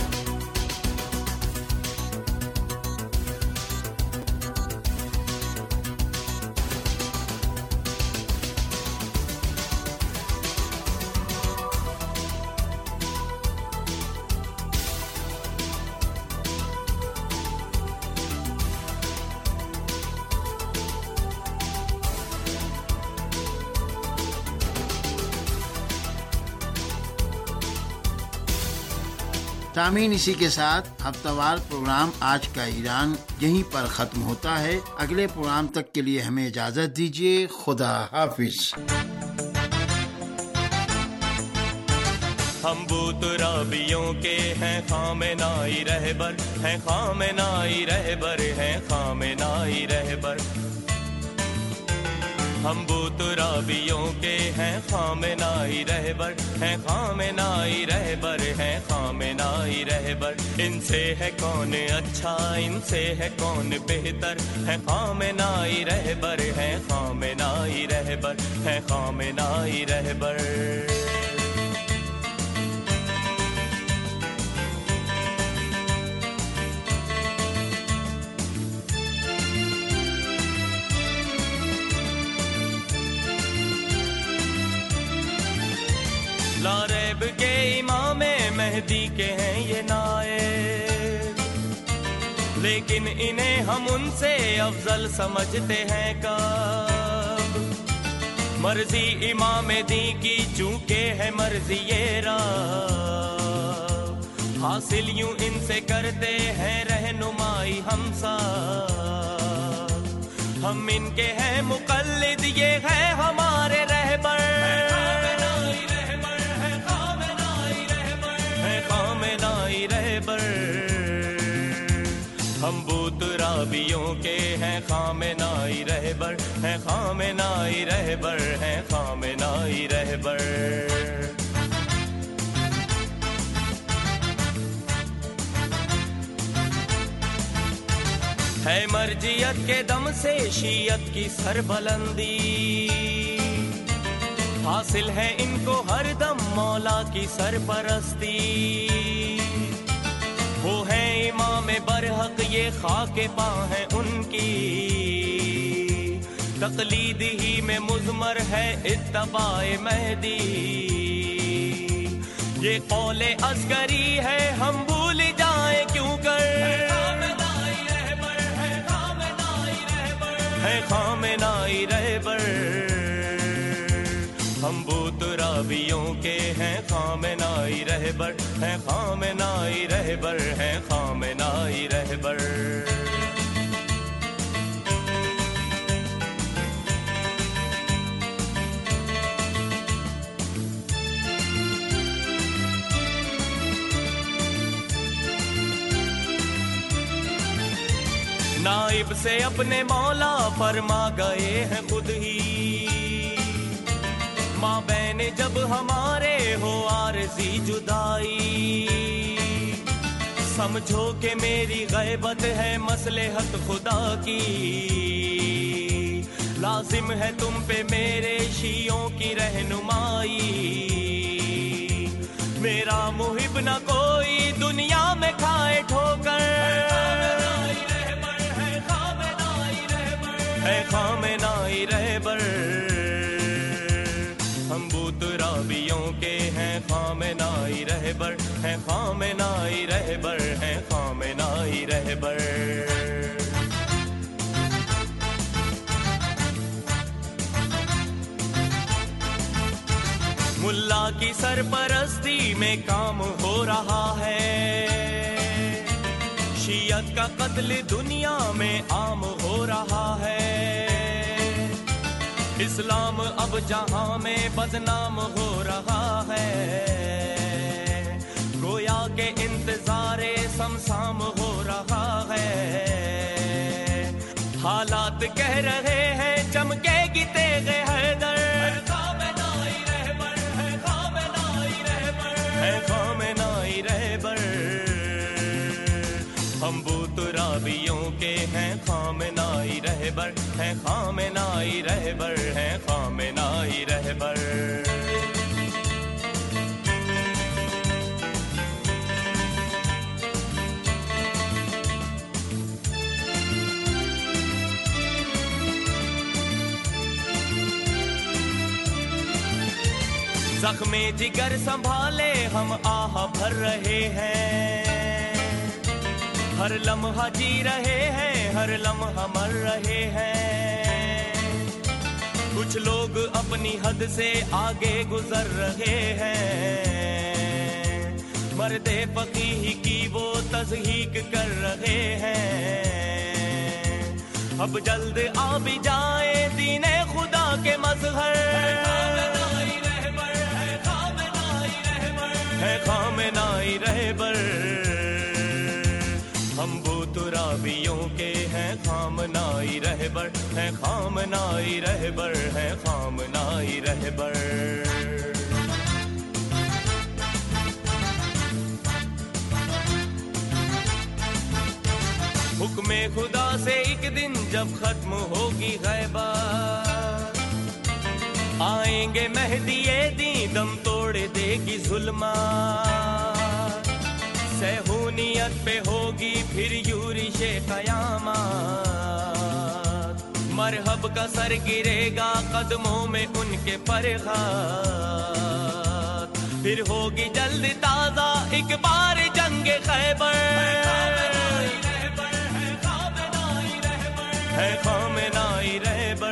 سامعین، اسی کے ساتھ ہفتہ وار پروگرام آج کا ایران یہیں پر ختم ہوتا ہے۔ اگلے پروگرام تک کے لیے ہمیں اجازت دیجیے۔ خدا حافظ۔ ہم بت رابیوں کے ہیں خامنائی رہبر، ہیں خامنائی رہبر، ہیں خامنائی رہبر۔ ہم بت رابیوں کے ہیں خامنائی رہبر، ہیں خامنائی رہبر، ہیں خامنائی رہبر۔ ان سے ہے کون اچھا، ان سے ہے کون بہتر، ہے خامنائی رہبر، ہے خامنائی رہبر، ہے خامنائی رہبر۔ لا ریب کے امام مہدی کے ہیں یہ نائب، لیکن انہیں ہم ان سے افضل سمجھتے ہیں کب؟ مرضی امام دین کی چونکہ ہے مرضی یہ رب، حاصل یوں ان سے کرتے ہیں رہنمائی ہم سب۔ ہم ان کے ہیں مقلد، یہ ہے ہمارے رہبر، ہم بت رابیوں کے ہیں خامنائی رہبر، ہیں خامنائی رہبر، ہیں خامنائی رہبر۔ ہے مرجیت کے دم سے شیعت کی سربلندی، حاصل ہے ان کو ہر دم مولا کی سرپرستی۔ وہ ہیں امام برحق، یہ خاک پاں ہیں ان کی، تقلید ہی میں مضمر ہے اتباع مہدی۔ یہ قول عسکری ہے ہم بھول جائیں کیوں کر، ہے خامنائی رہبر۔ ہم بت رابیوں کے ہیں خامنائی رہبر، ہیں خامنائی رہبر، ہیں خامنائی رہبر۔ نائب سے اپنے مولا فرما گئے ہیں خود ہی، ماں بہن جب ہمارے ہو عارضی جدائی، سمجھو کہ میری غیبت ہے مصلحت خدا کی، لازم ہے تم پہ میرے شیعوں کی رہنمائی۔ میرا محب نہ کوئی دنیا میں کھائے ٹھوکر، ہے خامنائی رہبر۔ ہم بت رابیوں کے ہیں خامنائی رہبر، ہیں خامنائی رہبر، ہیں خامنائی رہبر۔ ملا کی سرپرستی میں کام ہو رہا ہے، شیعت کا قتل دنیا میں عام ہو رہا ہے، اسلام اب جہاں میں بدنام ہو رہا ہے، گویا کہ انتظار سمسام ہو رہا ہے، حالات کہہ رہے ہیں چمکے گی تیغ حیدر، خامنائی رہبر ہے، خامنائی رہبر ہے، خامنائی رہبر، ہم بت رابیوں کے ہیں خامنائی رہبر ہیں، خامنائی رہبر ہیں، خامنائی رہبر۔ زخم جگر سنبھالے ہم آہ بھر رہے ہیں، ہر لمحہ جی رہے ہیں، ہر لمحہ مر رہے ہیں، کچھ لوگ اپنی حد سے آگے گزر رہے ہیں، مرد فقیہ کی وہ تضحیق کر رہے ہیں، اب جلد آ بھی جائے دین خدا کے مظہر، ہے خامنائی رہبر، ہم بت رابیوں کے ہیں خامنائی رہبر ہیں، خامنائی رہبر ہیں، خامنائی رہبر۔ حکم خدا سے ایک دن جب ختم ہوگی غیبت، آئیں گے مہدی دین دم توڑ دے گی ظلمات، سہونیت پہ ہوگی پھر یورش قیامت، مرحب کا سر گرے گا قدموں میں ان کے فرحات، پھر ہوگی جلد تازہ ایک بار جنگ خیبر، ہے خامنائی رہبر،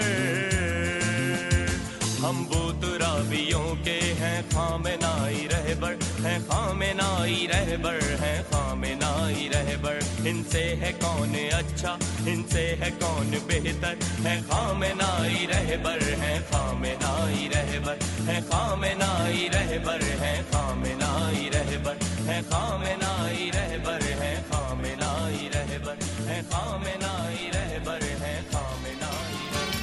ہم بت رابیوں کے ہیں خامنائی رہبر ہیں، خامنائی رہبر ہیں، خامنائی رہبر، ان سے ہے کون اچھا، ان سے ہے کون بہتر، ہے خامنائی رہبر ہیں، خامنائی رہبر ہیں، خامنائی رہبر ہیں، خامنائی رہبر ہیں، خامنائی رہبر ہیں، خامنائی رہبر ہیں، خامنائی رہبر ہیں، خامنائی۔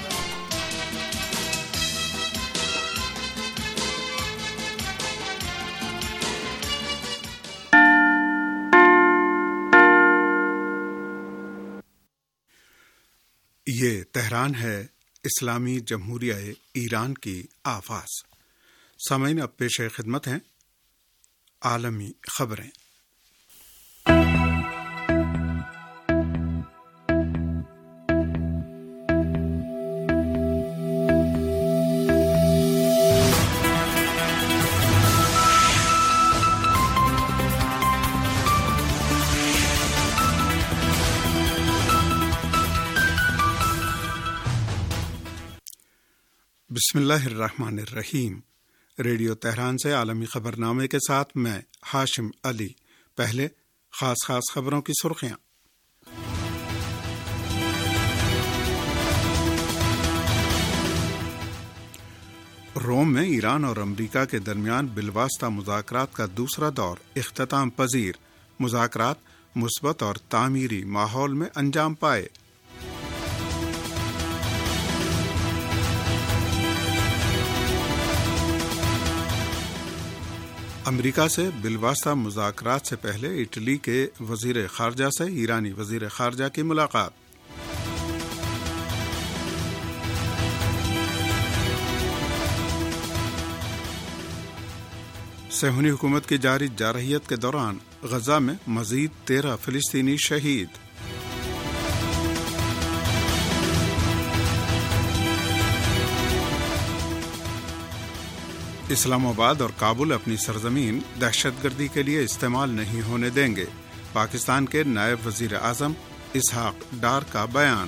یہ تہران ہے، اسلامی جمہوریہ ایران کی آواز۔ سامعین، اب پیش خدمت ہیں عالمی خبریں۔ بسم اللہ الرحمن الرحیم۔ ریڈیو تہران سے عالمی خبرنامے کے ساتھ میں ہاشم علی۔ پہلے خاص خاص خبروں کی سرخیاں۔ روم میں ایران اور امریکہ کے درمیان بالواسطہ مذاکرات کا دوسرا دور اختتام پذیر، مذاکرات مثبت اور تعمیری ماحول میں انجام پائے۔ امریکہ سے بالواسطہ مذاکرات سے پہلے اٹلی کے وزیر خارجہ سے ایرانی وزیر خارجہ کی ملاقات۔ صہیونی حکومت کی جاری جارحیت کے دوران غزہ میں مزید تیرہ فلسطینی شہید۔ اسلام آباد اور کابل اپنی سرزمین دہشت گردی کے لیے استعمال نہیں ہونے دیں گے، پاکستان کے نائب وزیر اعظم اسحاق ڈار کا بیان۔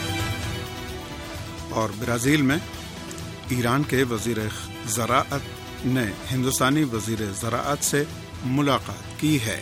اور برازیل میں ایران کے وزیر زراعت نے ہندوستانی وزیر زراعت سے ملاقات کی ہے۔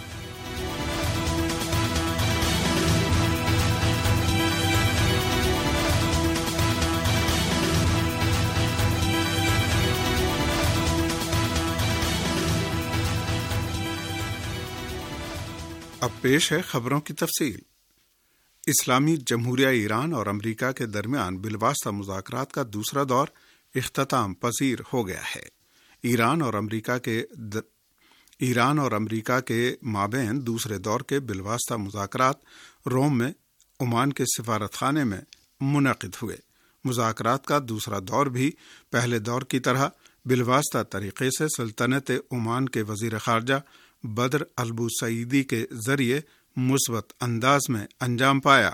اب پیش ہے خبروں کی تفصیل۔ اسلامی جمہوریہ ایران اور امریکہ کے درمیان بالواسطہ مذاکرات کا دوسرا دور اختتام پذیر ہو گیا ہے۔ ایران اور امریکہ کے د... ایران اور امریکہ کے مابین دوسرے دور کے بالواسطہ مذاکرات روم میں عمان کے سفارت خانے میں منعقد ہوئے۔ مذاکرات کا دوسرا دور بھی پہلے دور کی طرح بالواسطہ طریقے سے سلطنت عمان کے وزیر خارجہ بدر البوسعیدی کے ذریعے مثبت انداز میں انجام پایا۔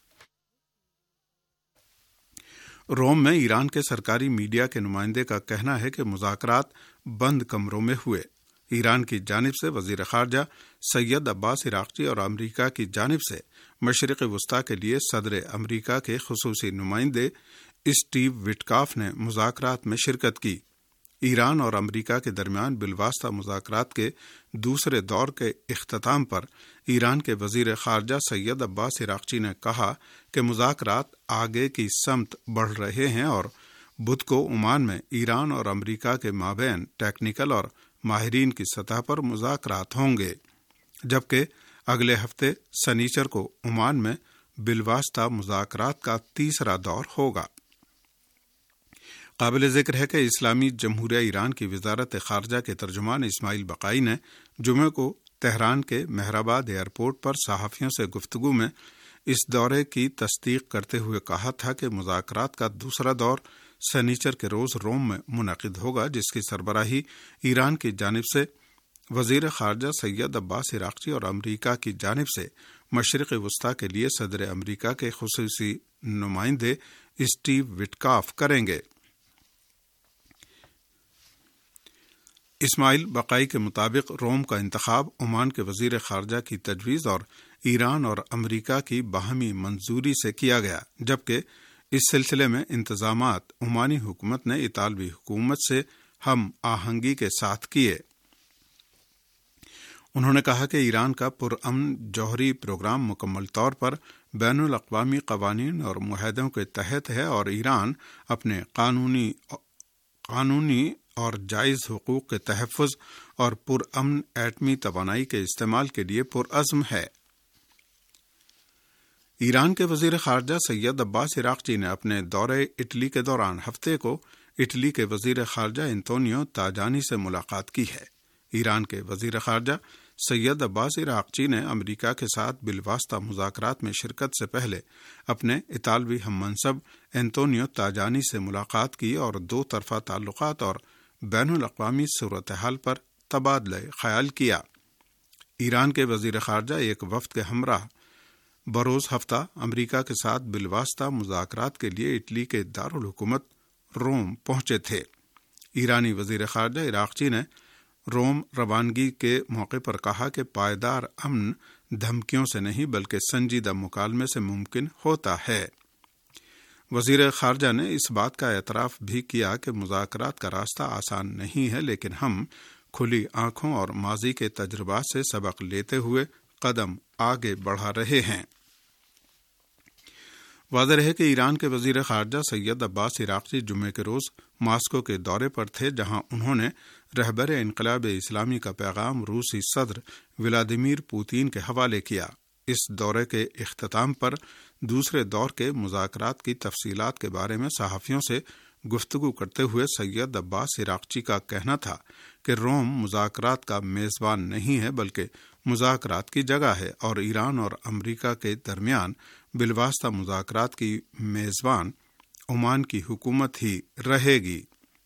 روم میں ایران کے سرکاری میڈیا کے نمائندے کا کہنا ہے کہ مذاکرات بند کمروں میں ہوئے۔ ایران کی جانب سے وزیر خارجہ سید عباس عراقچی اور امریکہ کی جانب سے مشرق وسطی کے لیے صدر امریکہ کے خصوصی نمائندے اسٹیو وٹکاف نے مذاکرات میں شرکت کی۔ ایران اور امریکہ کے درمیان بالواسطہ مذاکرات کے دوسرے دور کے اختتام پر ایران کے وزیر خارجہ سید عباس عراقچی نے کہا کہ مذاکرات آگے کی سمت بڑھ رہے ہیں اور بدھ کو عمان میں ایران اور امریکہ کے مابین ٹیکنیکل اور ماہرین کی سطح پر مذاکرات ہوں گے، جبکہ اگلے ہفتے سنیچر کو عمان میں بالواسطہ مذاکرات کا تیسرا دور ہوگا۔ قابل ذکر ہے کہ اسلامی جمہوریہ ایران کی وزارت خارجہ کے ترجمان اسماعیل بقائی نے جمعے کو تہران کے مہرآباد ایئرپورٹ پر صحافیوں سے گفتگو میں اس دورے کی تصدیق کرتے ہوئے کہا تھا کہ مذاکرات کا دوسرا دور سنیچر کے روز روم میں منعقد ہوگا، جس کی سربراہی ایران کی جانب سے وزیر خارجہ سید عباس عراقچی اور امریکہ کی جانب سے مشرق وسطی کے لیے صدر امریکہ کے خصوصی نمائندے اسٹیو وٹکاف کریں گے۔ اسماعیل بقائی کے مطابق روم کا انتخاب عمان کے وزیر خارجہ کی تجویز اور ایران اور امریکہ کی باہمی منظوری سے کیا گیا، جبکہ اس سلسلے میں انتظامات عمانی حکومت نے اطالوی حکومت سے ہم آہنگی کے ساتھ کیے۔ انہوں نے کہا کہ ایران کا پرامن جوہری پروگرام مکمل طور پر بین الاقوامی قوانین اور معاہدوں کے تحت ہے اور ایران اپنے قانونی قانونی اور جائز حقوق کے تحفظ اور پرامن ایٹمی توانائی کے استعمال کے لیے پرعزم ہے۔ ایران کے وزیر خارجہ سید عباس عراقچی نے اپنے دورے اٹلی کے دوران ہفتے کو اٹلی کے وزیر خارجہ انتونیو تاجانی سے ملاقات کی ہے۔ ایران کے وزیر خارجہ سید عباس عراقچی نے امریکہ کے ساتھ بالواسطہ مذاکرات میں شرکت سے پہلے اپنے اطالوی ہم منصب انتونیو تاجانی سے ملاقات کی اور دو طرفہ تعلقات اور بین الاقوامی صورتحال پر تبادلہ خیال کیا۔ ایران کے وزیر خارجہ ایک وفد کے ہمراہ بروز ہفتہ امریکہ کے ساتھ بالواسطہ مذاکرات کے لیے اٹلی کے دارالحکومت روم پہنچے تھے۔ ایرانی وزیر خارجہ عراقچی نے روم روانگی کے موقع پر کہا کہ پائیدار امن دھمکیوں سے نہیں بلکہ سنجیدہ مکالمے سے ممکن ہوتا ہے۔ وزیر خارجہ نے اس بات کا اعتراف بھی کیا کہ مذاکرات کا راستہ آسان نہیں ہے، لیکن ہم کھلی آنکھوں اور ماضی کے تجربات سے سبق لیتے ہوئے قدم آگے بڑھا رہے ہیں۔ واضح رہے کہ ایران کے وزیر خارجہ سید عباس عراقچی جمعے کے روز ماسکو کے دورے پر تھے، جہاں انہوں نے رہبر انقلاب اسلامی کا پیغام روسی صدر ولادیمیر پوتین کے حوالے کیا۔ اس دورے کے اختتام پر دوسرے دور کے مذاکرات کی تفصیلات کے بارے میں صحافیوں سے گفتگو کرتے ہوئے سید عباس عراقچی کا کہنا تھا کہ روم مذاکرات کا میزبان نہیں ہے بلکہ مذاکرات کی جگہ ہے اور ایران اور امریکہ کے درمیان بالواسطہ مذاکرات کی میزبان عمان کی حکومت ہی رہے گی۔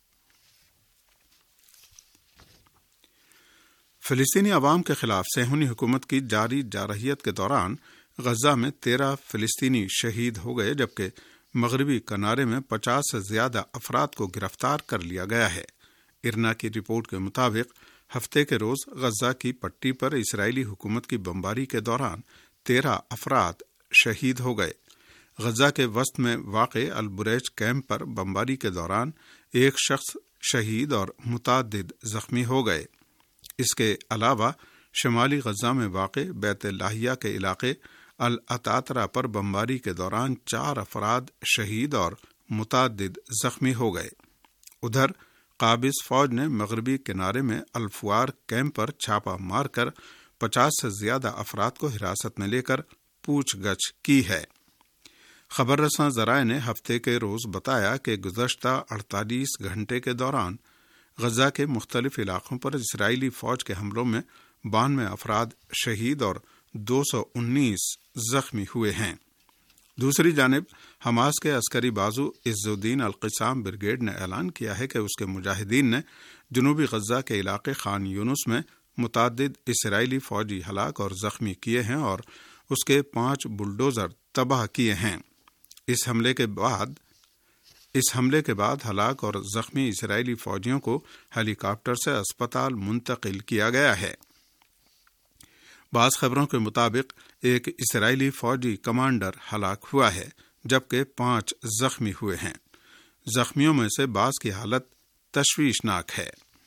فلسطینی عوام کے خلاف صہیونی حکومت کی جاری جارحیت کے دوران غزہ میں تیرہ فلسطینی شہید ہو گئے، جبکہ مغربی کنارے میں پچاس سے زیادہ افراد کو گرفتار کر لیا گیا ہے۔ ارنا کی رپورٹ کے مطابق ہفتے کے روز غزہ کی پٹی پر اسرائیلی حکومت کی بمباری کے دوران تیرہ افراد شہید ہو گئے۔ غزہ کے وسط میں واقع البریج کیمپ پر بمباری کے دوران ایک شخص شہید اور متعدد زخمی ہو گئے۔ اس کے علاوہ شمالی غزہ میں واقع بیت لاہیہ کے علاقے العطاترہ پر بمباری کے دوران چار افراد شہید اور متعدد زخمی ہو گئے۔ ادھر قابض فوج نے مغربی کنارے میں الفوار کیمپ پر چھاپا مار کر پچاس سے زیادہ افراد کو حراست میں لے کر پوچھ گچھ کی ہے۔ خبر رساں ذرائع نے ہفتے کے روز بتایا کہ گزشتہ اڑتالیس گھنٹے کے دوران غزہ کے مختلف علاقوں پر اسرائیلی فوج کے حملوں میں بانوے افراد شہید اور دو سو انیس زخمی ہوئے ہیں۔ دوسری جانب حماس کے عسکری بازو عز الدین القسام بریگیڈ نے اعلان کیا ہے کہ اس کے مجاہدین نے جنوبی غزہ کے علاقے خان یونس میں متعدد اسرائیلی فوجی ہلاک اور زخمی کیے ہیں اور اس کے پانچ بلڈوزر تباہ کیے ہیں۔ اس حملے کے بعد اس حملے کے بعد ہلاک اور زخمی اسرائیلی فوجیوں کو ہیلی کاپٹر سے اسپتال منتقل کیا گیا ہے۔ بعض خبروں کے مطابق ایک اسرائیلی فوجی کمانڈر ہلاک ہوا ہے جبکہ پانچ زخمی ہوئے ہیں۔ زخمیوں میں سے بعض کی حالت تشویشناک ہے۔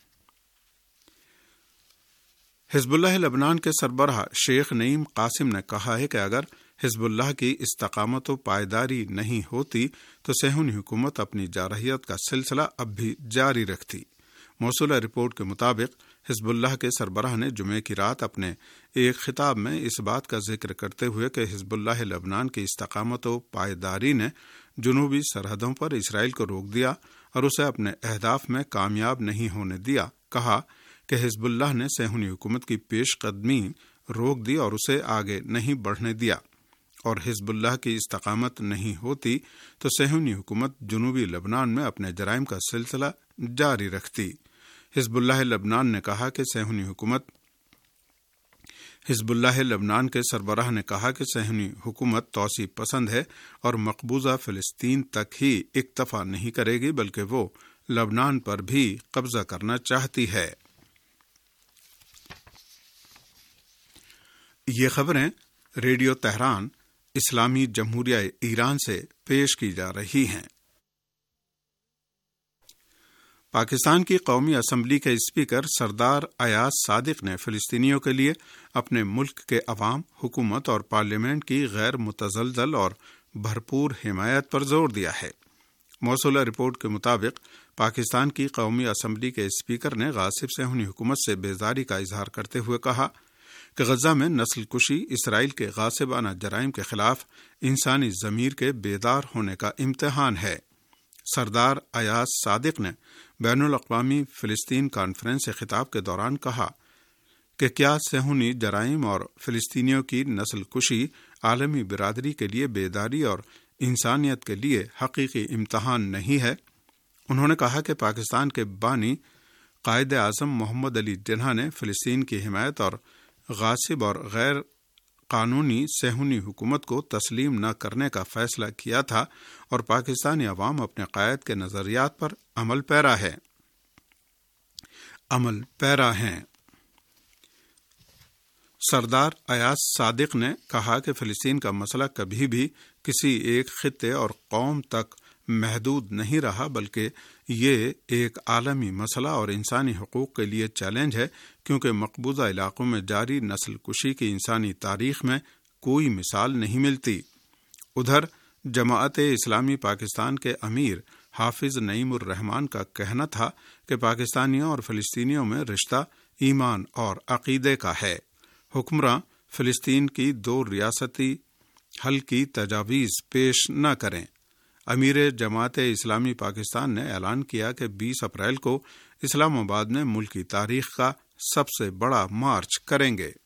حزب اللہ لبنان کے سربراہ شیخ نعیم قاسم نے کہا ہے کہ اگر حزب اللہ کی استقامت و پائیداری نہیں ہوتی تو صہیونی حکومت اپنی جارحیت کا سلسلہ اب بھی جاری رکھتی۔ موصولہ رپورٹ کے مطابق حزب اللہ کے سربراہ نے جمعے کی رات اپنے ایک خطاب میں اس بات کا ذکر کرتے ہوئے کہ حزب اللہ لبنان کی استقامت و پائیداری نے جنوبی سرحدوں پر اسرائیل کو روک دیا اور اسے اپنے اہداف میں کامیاب نہیں ہونے دیا، کہا کہ حزب اللہ نے صہیونی حکومت کی پیش قدمی روک دی اور اسے آگے نہیں بڑھنے دیا، اور حزب اللہ کی استقامت نہیں ہوتی تو صہیونی حکومت جنوبی لبنان میں اپنے جرائم کا سلسلہ جاری رکھتی۔ حزب اللہ لبنان نے کہا کہ صہیونی حکومت حزب اللہ لبنان کے سربراہ نے کہا کہ صہیونی حکومت توسیع پسند ہے اور مقبوضہ فلسطین تک ہی اکتفا نہیں کرے گی بلکہ وہ لبنان پر بھی قبضہ کرنا چاہتی ہے۔ یہ خبریں ریڈیو تہران اسلامی جمہوریہ ایران سے پیش کی جا رہی ہیں۔ پاکستان کی قومی اسمبلی کے اسپیکر سردار ایاز صادق نے فلسطینیوں کے لیے اپنے ملک کے عوام، حکومت اور پارلیمنٹ کی غیر متزلزل اور بھرپور حمایت پر زور دیا ہے۔ موصولہ رپورٹ کے مطابق پاکستان کی قومی اسمبلی کے اسپیکر نے غاصب صہیونی حکومت سے بیزاری کا اظہار کرتے ہوئے کہا کہ غزہ میں نسل کشی اسرائیل کے غاصبانہ جرائم کے خلاف انسانی ضمیر کے بیدار ہونے کا امتحان ہے۔ سردار ایاز صادق نے بین الاقوامی فلسطین کانفرنس سے خطاب کے دوران کہا کہ کیا صہیونی جرائم اور فلسطینیوں کی نسل کشی عالمی برادری کے لیے بیداری اور انسانیت کے لیے حقیقی امتحان نہیں ہے؟ انہوں نے کہا کہ پاکستان کے بانی قائد اعظم محمد علی جناح نے فلسطین کی حمایت اور غاصب اور غیر قانونی صہیونی حکومت کو تسلیم نہ کرنے کا فیصلہ کیا تھا اور پاکستانی عوام اپنے قائد کے نظریات پر عمل پیرا ہے عمل پیرا ہیں۔ سردار ایاز صادق نے کہا کہ فلسطین کا مسئلہ کبھی بھی کسی ایک خطے اور قوم تک محدود نہیں رہا بلکہ یہ ایک عالمی مسئلہ اور انسانی حقوق کے لیے چیلنج ہے، کیونکہ مقبوضہ علاقوں میں جاری نسل کشی کی انسانی تاریخ میں کوئی مثال نہیں ملتی۔ ادھر جماعت اسلامی پاکستان کے امیر حافظ نعیم الرحمان کا کہنا تھا کہ پاکستانیوں اور فلسطینیوں میں رشتہ ایمان اور عقیدے کا ہے۔ حکمراں فلسطین کی دو ریاستی حل کی تجاویز پیش نہ کریں۔ امیر جماعت اسلامی پاکستان نے اعلان کیا کہ بیس اپریل کو اسلام آباد میں ملکی تاریخ کا سب سے بڑا مارچ کریں گے۔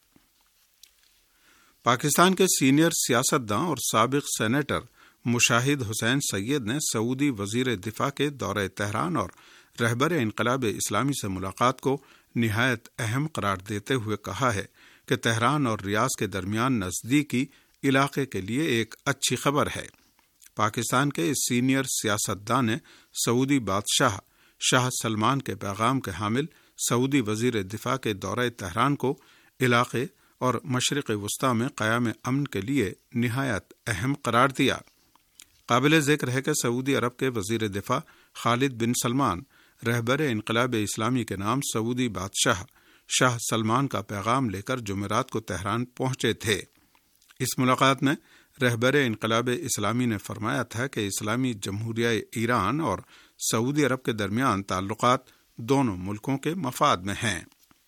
پاکستان کے سینئر سیاستداں اور سابق سینیٹر مشاہد حسین سید نے سعودی وزیر دفاع کے دورہ تہران اور رہبر انقلاب اسلامی سے ملاقات کو نہایت اہم قرار دیتے ہوئے کہا ہے کہ تہران اور ریاض کے درمیان نزدیکی علاقے کے لیے ایک اچھی خبر ہے۔ پاکستان کے اس سینئر سیاستدان نے سعودی بادشاہ شاہ سلمان کے پیغام کے حامل سعودی وزیر دفاع کے دورہ تہران کو علاقے اور مشرق وسطی میں قیام امن کے لیے نہایت اہم قرار دیا۔ قابل ذکر ہے کہ سعودی عرب کے وزیر دفاع خالد بن سلمان رہبر انقلاب اسلامی کے نام سعودی بادشاہ شاہ سلمان کا پیغام لے کر جمعرات کو تہران پہنچے تھے۔ اس ملاقات میں رہبر انقلاب اسلامی نے فرمایا تھا کہ اسلامی جمہوریہ ایران اور سعودی عرب کے درمیان تعلقات دونوں ملکوں کے مفاد میں ہیں۔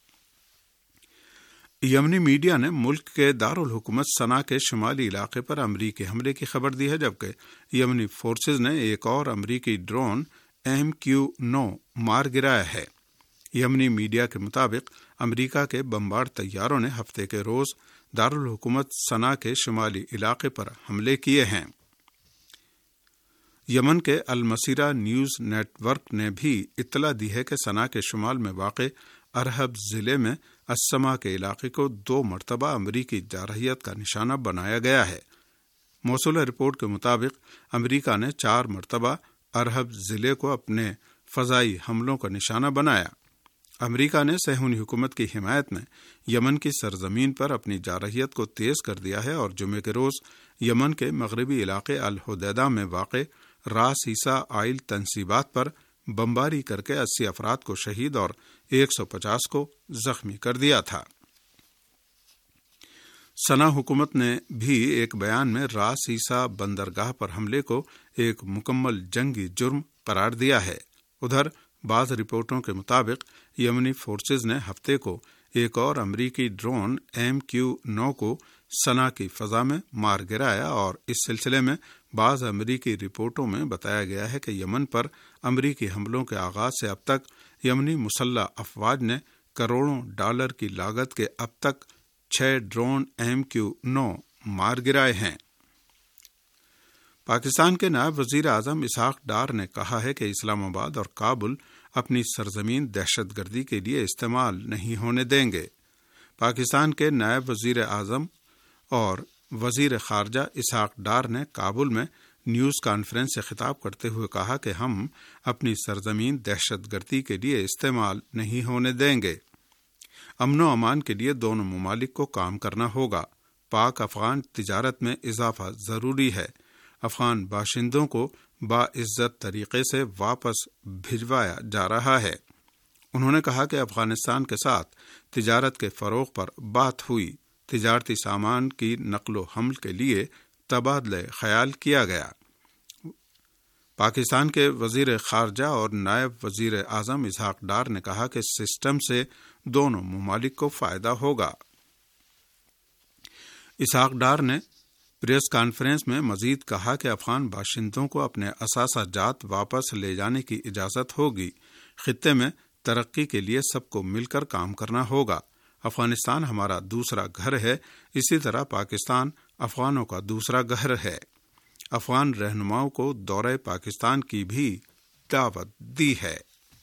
یمنی میڈیا نے ملک کے دارالحکومت صنعا کے شمالی علاقے پر امریکی حملے کی خبر دی ہے، جبکہ یمنی فورسز نے ایک اور امریکی ڈرون ایم کیو نو مار گرایا ہے۔ یمنی میڈیا کے مطابق امریکہ کے بمبار طیاروں نے ہفتے کے روز دارالحکومت صنعا کے شمالی علاقے پر حملے کیے ہیں۔ یمن کے المسیرہ نیوز نیٹ ورک نے بھی اطلاع دی ہے کہ صنعا کے شمال میں واقع ارہب ضلع میں السما کے علاقے کو دو مرتبہ امریکی جارحیت کا نشانہ بنایا گیا ہے۔ موصولہ رپورٹ کے مطابق امریکہ نے چار مرتبہ ارہب ضلع کو اپنے فضائی حملوں کا نشانہ بنایا۔ امریکہ نے صہیونی حکومت کی حمایت میں یمن کی سرزمین پر اپنی جارحیت کو تیز کر دیا ہے اور جمعے کے روز یمن کے مغربی علاقے الحدیدہ میں واقع راس عیسیٰ آئل تنصیبات پر بمباری کر کے اسی افراد کو شہید اور ایک سو پچاس کو زخمی کر دیا تھا۔ صنعا حکومت نے بھی ایک بیان میں راس عیسیٰ بندرگاہ پر حملے کو ایک مکمل جنگی جرم قرار دیا ہے۔ ادھر بعض رپورٹوں کے مطابق یمنی فورسز نے ہفتے کو ایک اور امریکی ڈرون ایم کیو نو کو صنعا کی فضا میں مار گرایا، اور اس سلسلے میں بعض امریکی رپورٹوں میں بتایا گیا ہے کہ یمن پر امریکی حملوں کے آغاز سے اب تک یمنی مسلح افواج نے کروڑوں ڈالر کی لاگت کے اب تک چھ ڈرون ایم کیو نو مار گرائے ہیں۔ پاکستان کے نائب وزیر اعظم اسحاق ڈار نے کہا ہے کہ اسلام آباد اور کابل اپنی سرزمین دہشت گردی کے لیے استعمال نہیں ہونے دیں گے۔ پاکستان کے نائب وزیر اعظم اور وزیر خارجہ اسحاق ڈار نے کابل میں نیوز کانفرنس سے خطاب کرتے ہوئے کہا کہ ہم اپنی سرزمین دہشت گردی کے لیے استعمال نہیں ہونے دیں گے۔ امن و امان کے لیے دونوں ممالک کو کام کرنا ہوگا۔ پاک افغان تجارت میں اضافہ ضروری ہے۔ افغان باشندوں کو باعزت طریقے سے واپس بھجوایا جا رہا ہے۔ انہوں نے کہا کہ افغانستان کے ساتھ تجارت کے فروغ پر بات ہوئی، تجارتی سامان کی نقل و حمل کے لیے تبادلہ خیال کیا گیا۔ پاکستان کے وزیر خارجہ اور نائب وزیر اعظم اسحاق ڈار نے کہا کہ سسٹم سے دونوں ممالک کو فائدہ ہوگا۔ اسحاق ڈار نے پریس کانفرنس میں مزید کہا کہ افغان باشندوں کو اپنے اثاثہ جات واپس لے جانے کی اجازت ہوگی۔ خطے میں ترقی کے لیے سب کو مل کر کام کرنا ہوگا۔ افغانستان ہمارا دوسرا گھر ہے، اسی طرح پاکستان افغانوں کا دوسرا گھر ہے۔ افغان رہنماؤں کو دورہ پاکستان کی بھی دعوت دی ہے۔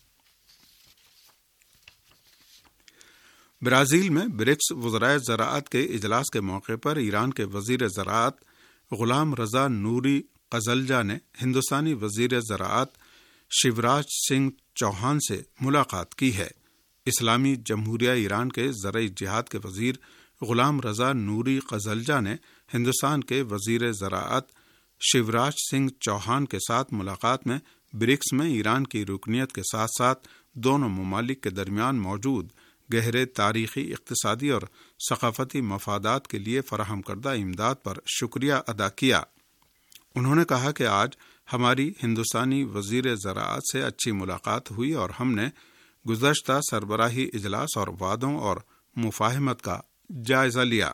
برازیل میں برکس وزرائے زراعت کے اجلاس کے موقع پر ایران کے وزیر زراعت غلام رضا نوری قزلجہ نے ہندوستانی وزیر زراعت شیوراج سنگھ چوہان سے ملاقات کی ہے۔ اسلامی جمہوریہ ایران کے زرعی جہاد کے وزیر غلام رضا نوری قزلجہ نے ہندوستان کے وزیر زراعت شیوراج سنگھ چوہان کے ساتھ ملاقات میں برکس میں ایران کی رکنیت کے ساتھ ساتھ دونوں ممالک کے درمیان موجود گہرے تاریخی، اقتصادی اور ثقافتی مفادات کے لیے فراہم کردہ امداد پر شکریہ ادا کیا۔ انہوں نے کہا کہ آج ہماری ہندوستانی وزیر زراعت سے اچھی ملاقات ہوئی اور ہم نے گزشتہ سربراہی اجلاس اور وعدوں اور مفاہمت کا جائزہ لیا۔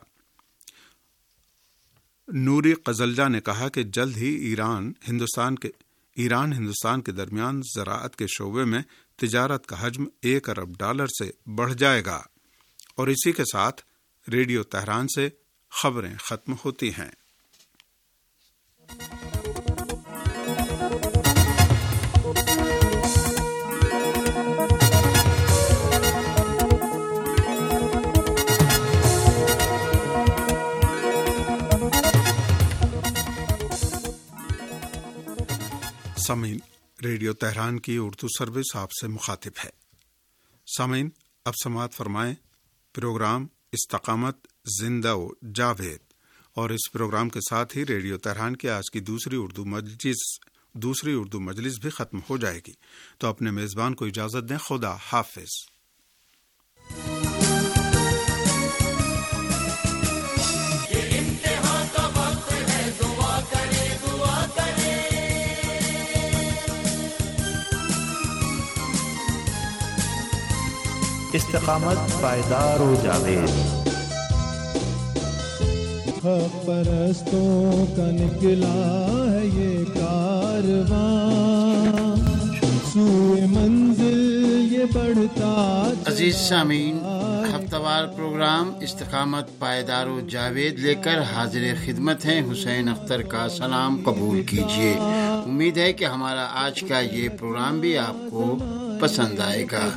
نوری قزلجہ نے کہا کہ جلد ہی ایران ہندوستان کے ایران ہندوستان کے درمیان زراعت کے شعبے میں تجارت کا حجم ایک ارب ڈالر سے بڑھ جائے گا۔ اور اسی کے ساتھ ریڈیو تہران سے خبریں ختم ہوتی ہیں۔ سامعین، ریڈیو تہران کی اردو سروس آپ سے مخاطب ہے۔ سامعین، اب سماعت فرمائیں پروگرام استقامت زندہ و جاوید، اور اس پروگرام کے ساتھ ہی ریڈیو تہران کی آج کی دوسری اردو مجلس دوسری اردو مجلس بھی ختم ہو جائے گی، تو اپنے میزبان کو اجازت دیں۔ خدا حافظ۔ استقامت پائیدار و جاوید۔ حق پرستوں کا نکلا ہے یہ کارواں، سوئے منزل یہ بڑھتا۔ عزیز سامعین، ہفتہ وار پروگرام استقامت پائیدار و جاوید لے کر حاضر خدمت ہیں۔ حسین اختر کا سلام قبول کیجیے۔ امید ہے کہ ہمارا آج کا یہ پروگرام بھی آپ کو پسند آئے گا۔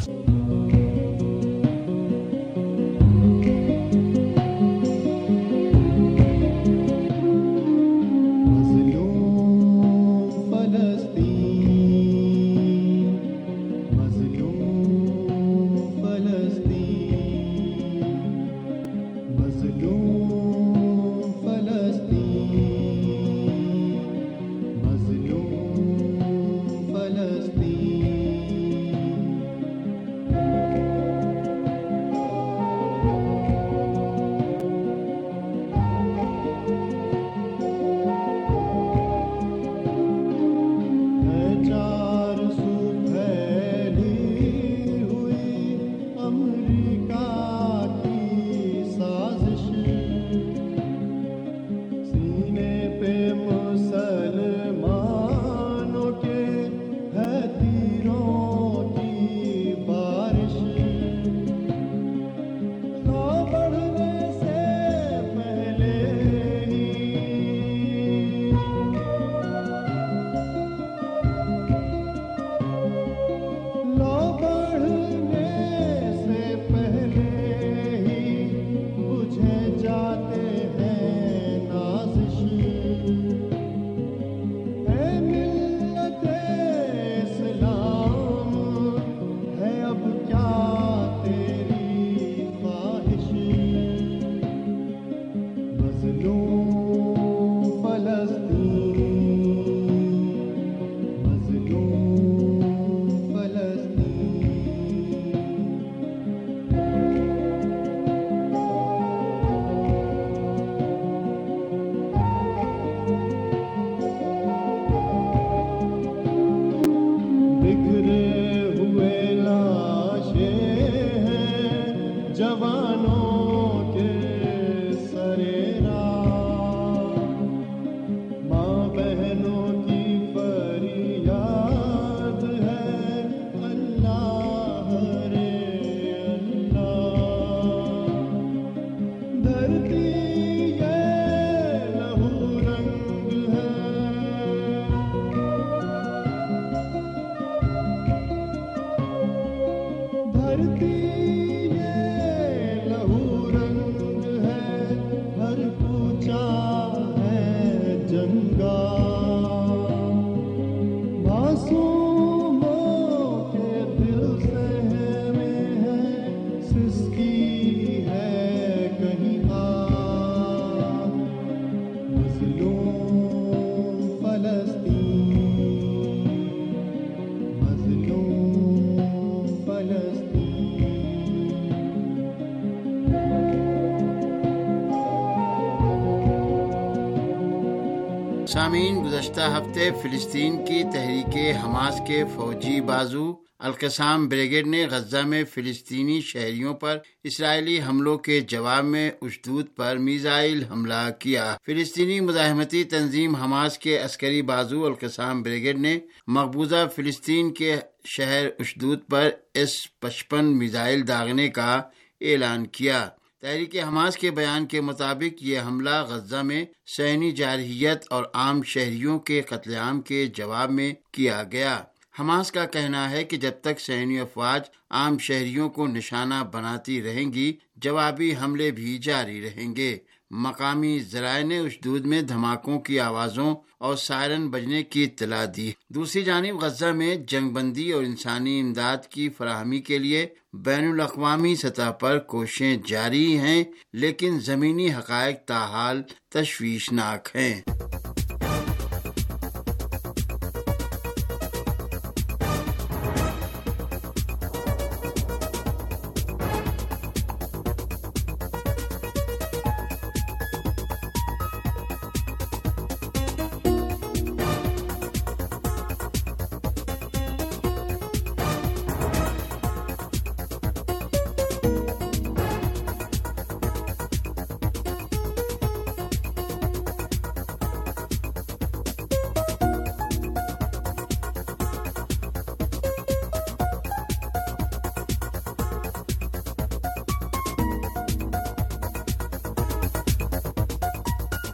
سامعین، گزشتہ ہفتے فلسطین کی تحریک حماس کے فوجی بازو القسام بریگیڈ نے غزہ میں فلسطینی شہریوں پر اسرائیلی حملوں کے جواب میں اشدود پر میزائل حملہ کیا۔ فلسطینی مزاحمتی تنظیم حماس کے عسکری بازو القسام بریگیڈ نے مقبوضہ فلسطین کے شہر اشدود پر ایس پچپن میزائل داغنے کا اعلان کیا۔ تحریک حماس کے بیان کے مطابق یہ حملہ غزہ میں صہیونی جارحیت اور عام شہریوں کے قتل عام کے جواب میں کیا گیا۔ حماس کا کہنا ہے کہ جب تک صہیونی افواج عام شہریوں کو نشانہ بناتی رہیں گی، جوابی حملے بھی جاری رہیں گے۔ مقامی ذرائع نے اشدود میں دھماکوں کی آوازوں اور سائرن بجنے کی اطلاع دی۔ دوسری جانب غزہ میں جنگ بندی اور انسانی امداد کی فراہمی کے لیے بین الاقوامی سطح پر کوششیں جاری ہیں، لیکن زمینی حقائق تاحال تشویشناک ہیں۔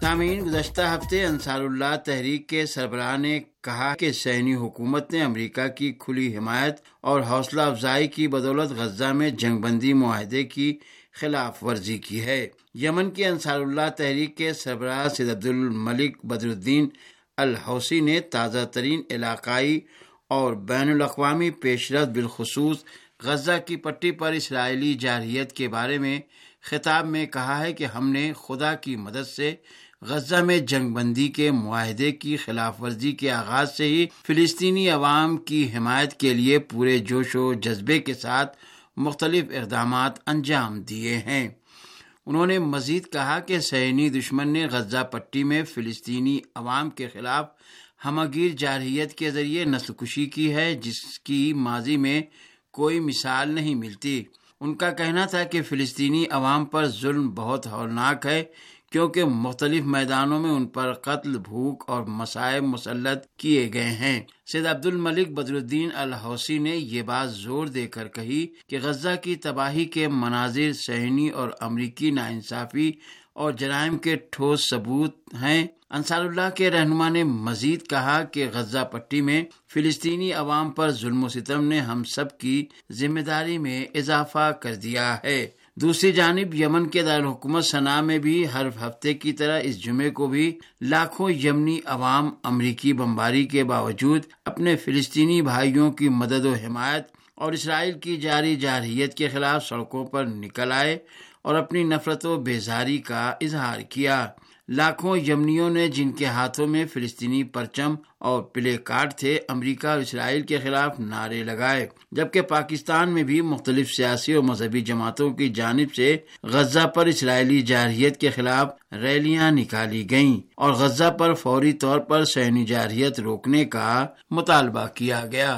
سامعین، گزشتہ ہفتے انصار اللہ تحریک کے سربراہ نے کہا کہ صہیونی حکومت نے امریکہ کی کھلی حمایت اور حوصلہ افزائی کی بدولت غزہ میں جنگ بندی معاہدے کی خلاف ورزی کی ہے۔ یمن کی انصار اللہ تحریک کے سربراہ سید عبدالملک بدر الدین الحوثی نے تازہ ترین علاقائی اور بین الاقوامی پیش رفت بالخصوص غزہ کی پٹی پر اسرائیلی جارحیت کے بارے میں خطاب میں کہا ہے کہ ہم نے خدا کی مدد سے غزہ میں جنگ بندی کے معاہدے کی خلاف ورزی کے آغاز سے ہی فلسطینی عوام کی حمایت کے لیے پورے جوش و جذبے کے ساتھ مختلف اقدامات انجام دیے ہیں۔ انہوں نے مزید کہا کہ صہیونی دشمن نے غزہ پٹی میں فلسطینی عوام کے خلاف ہمگیر جارحیت کے ذریعے نسل کشی کی ہے جس کی ماضی میں کوئی مثال نہیں ملتی۔ ان کا کہنا تھا کہ فلسطینی عوام پر ظلم بہت ہولناک ہے کیونکہ مختلف میدانوں میں ان پر قتل، بھوک اور مصائب مسلط کیے گئے ہیں۔ سید عبدالملک بدر الدین الحوثی نے یہ بات زور دے کر کہی کہ غزہ کی تباہی کے مناظر صہیونی اور امریکی ناانصافی اور جرائم کے ٹھوس ثبوت ہیں۔ انصار اللہ کے رہنما نے مزید کہا کہ غزہ پٹی میں فلسطینی عوام پر ظلم و ستم نے ہم سب کی ذمہ داری میں اضافہ کر دیا ہے۔ دوسری جانب یمن کے دارالحکومت صنعاء میں بھی ہر ہفتے کی طرح اس جمعے کو بھی لاکھوں یمنی عوام امریکی بمباری کے باوجود اپنے فلسطینی بھائیوں کی مدد و حمایت اور اسرائیل کی جاری جارحیت کے خلاف سڑکوں پر نکل آئے اور اپنی نفرت و بیزاری کا اظہار کیا۔ لاکھوں یمنیوں نے، جن کے ہاتھوں میں فلسطینی پرچم اور پلے کارڈ تھے، امریکہ اور اسرائیل کے خلاف نعرے لگائے، جبکہ پاکستان میں بھی مختلف سیاسی اور مذہبی جماعتوں کی جانب سے غزہ پر اسرائیلی جارحیت کے خلاف ریلیاں نکالی گئیں اور غزہ پر فوری طور پر صہیونی جارحیت روکنے کا مطالبہ کیا گیا۔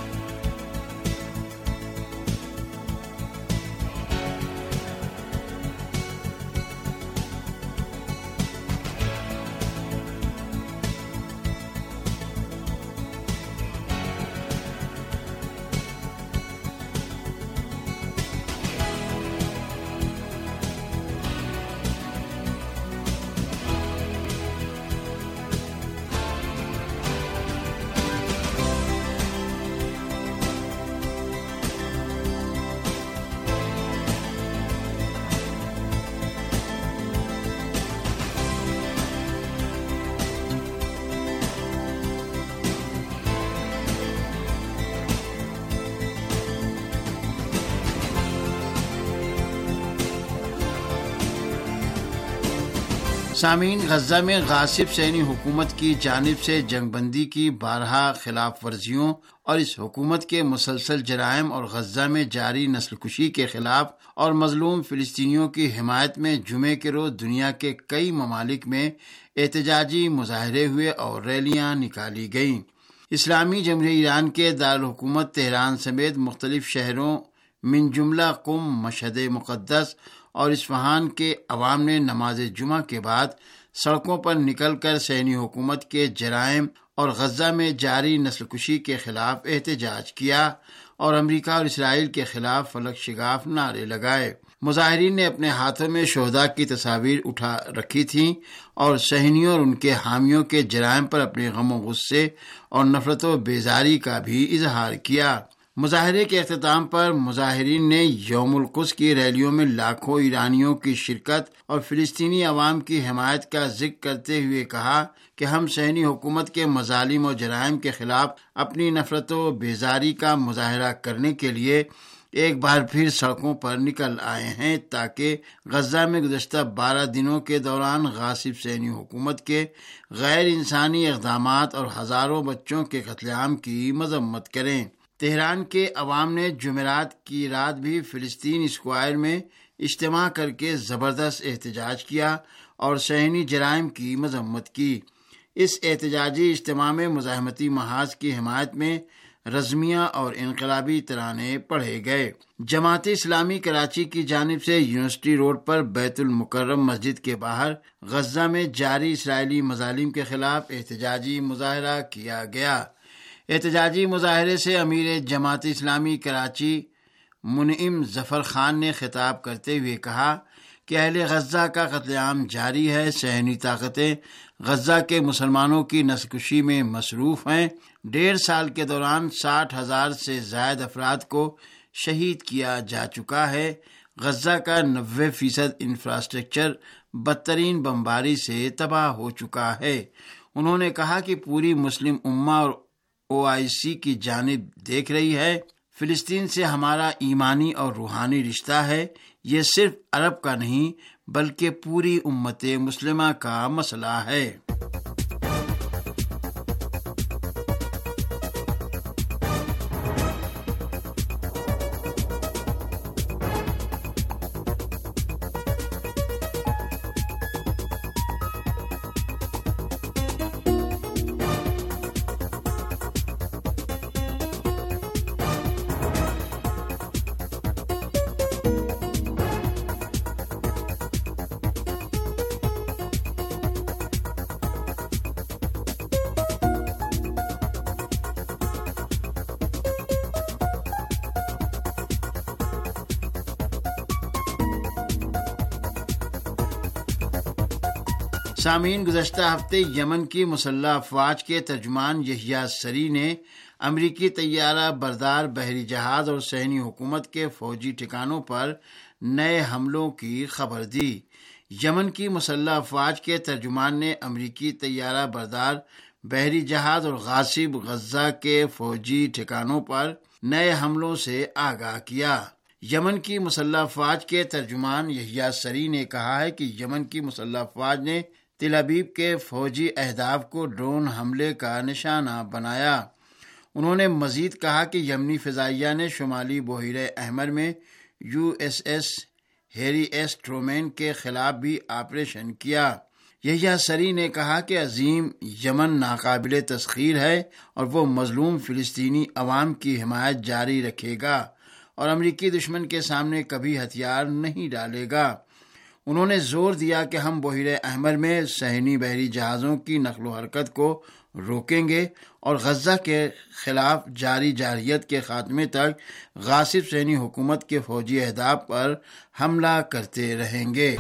سامعین، غزہ میں غاصب صہیونی حکومت کی جانب سے جنگ بندی کی بارہا خلاف ورزیوں اور اس حکومت کے مسلسل جرائم اور غزہ میں جاری نسل کشی کے خلاف اور مظلوم فلسطینیوں کی حمایت میں جمعے کے روز دنیا کے کئی ممالک میں احتجاجی مظاہرے ہوئے اور ریلیاں نکالی گئیں۔ اسلامی جمہوریہ ایران کے دارالحکومت تہران سمیت مختلف شہروں من جملہ قم، مشہد مقدس اور اصفہان کے عوام نے نماز جمعہ کے بعد سڑکوں پر نکل کر صہیونی حکومت کے جرائم اور غزہ میں جاری نسل کشی کے خلاف احتجاج کیا اور امریکہ اور اسرائیل کے خلاف فلک شگاف نعرے لگائے۔ مظاہرین نے اپنے ہاتھوں میں شہداء کی تصاویر اٹھا رکھی تھیں اور صہیونیوں اور ان کے حامیوں کے جرائم پر اپنے غم و غصے اور نفرت و بیزاری کا بھی اظہار کیا۔ مظاہرے کے اختتام پر مظاہرین نے یوم القدس کی ریلیوں میں لاکھوں ایرانیوں کی شرکت اور فلسطینی عوام کی حمایت کا ذکر کرتے ہوئے کہا کہ ہم صہیونی حکومت کے مظالم و جرائم کے خلاف اپنی نفرت و بیزاری کا مظاہرہ کرنے کے لیے ایک بار پھر سڑکوں پر نکل آئے ہیں تاکہ غزہ میں گزشتہ بارہ دنوں کے دوران غاصب صہیونی حکومت کے غیر انسانی اقدامات اور ہزاروں بچوں کے قتل عام کی مذمت کریں۔ تہران کے عوام نے جمعرات کی رات بھی فلسطین اسکوائر میں اجتماع کر کے زبردست احتجاج کیا اور صہیونی جرائم کی مذمت کی۔ اس احتجاجی اجتماع میں مزاحمتی محاذ کی حمایت میں رزمیہ اور انقلابی ترانے پڑھے گئے۔ جماعت اسلامی کراچی کی جانب سے یونیورسٹی روڈ پر بیت المکرم مسجد کے باہر غزہ میں جاری اسرائیلی مظالم کے خلاف احتجاجی مظاہرہ کیا گیا۔ احتجاجی مظاہرے سے امیر جماعت اسلامی کراچی منعم ظفر خان نے خطاب کرتے ہوئے کہا کہ اہل غزہ کا قتل عام جاری ہے۔ صہیونی طاقتیں غزہ کے مسلمانوں کی نسل کشی میں مصروف ہیں۔ ڈیڑھ سال کے دوران ساٹھ ہزار سے زائد افراد کو شہید کیا جا چکا ہے۔ غزہ کا نوے فیصد انفراسٹرکچر بدترین بمباری سے تباہ ہو چکا ہے۔ انہوں نے کہا کہ پوری مسلم امہ اور او آئی سی کی جانب دیکھ رہی ہے۔ فلسطین سے ہمارا ایمانی اور روحانی رشتہ ہے۔ یہ صرف عرب کا نہیں بلکہ پوری امت مسلمہ کا مسئلہ ہے۔ سامعین، گزشتہ ہفتے یمن کی مسلح افواج کے ترجمان یحییٰ سری نے امریکی طیارہ بردار بحری جہاز اور صہیونی حکومت کے فوجی ٹھکانوں پر نئے حملوں کی خبر دی۔ یمن کی مسلح افواج کے ترجمان نے امریکی طیارہ بردار بحری جہاز اور غاصب غزہ کے فوجی ٹھکانوں پر نئے حملوں سے آگاہ کیا۔ یمن کی مسلح افواج کے ترجمان یحییٰ سری نے کہا ہے کہ یمن کی مسلح افواج نے تل ابیب کے فوجی اہداف کو ڈرون حملے کا نشانہ بنایا۔ انہوں نے مزید کہا کہ یمنی فضائیہ نے شمالی بحیرہ احمر میں U S S Harry S Truman کے خلاف بھی آپریشن کیا۔ یحییٰ سری نے کہا کہ عظیم یمن ناقابل تسخیر ہے اور وہ مظلوم فلسطینی عوام کی حمایت جاری رکھے گا اور امریکی دشمن کے سامنے کبھی ہتھیار نہیں ڈالے گا۔ انہوں نے زور دیا کہ ہم بحیرہ احمر میں صہیونی بحری جہازوں کی نقل و حرکت کو روکیں گے اور غزہ کے خلاف جاری جارحیت کے خاتمے تک غاصب صہیونی حکومت کے فوجی اہداف پر حملہ کرتے رہیں گے۔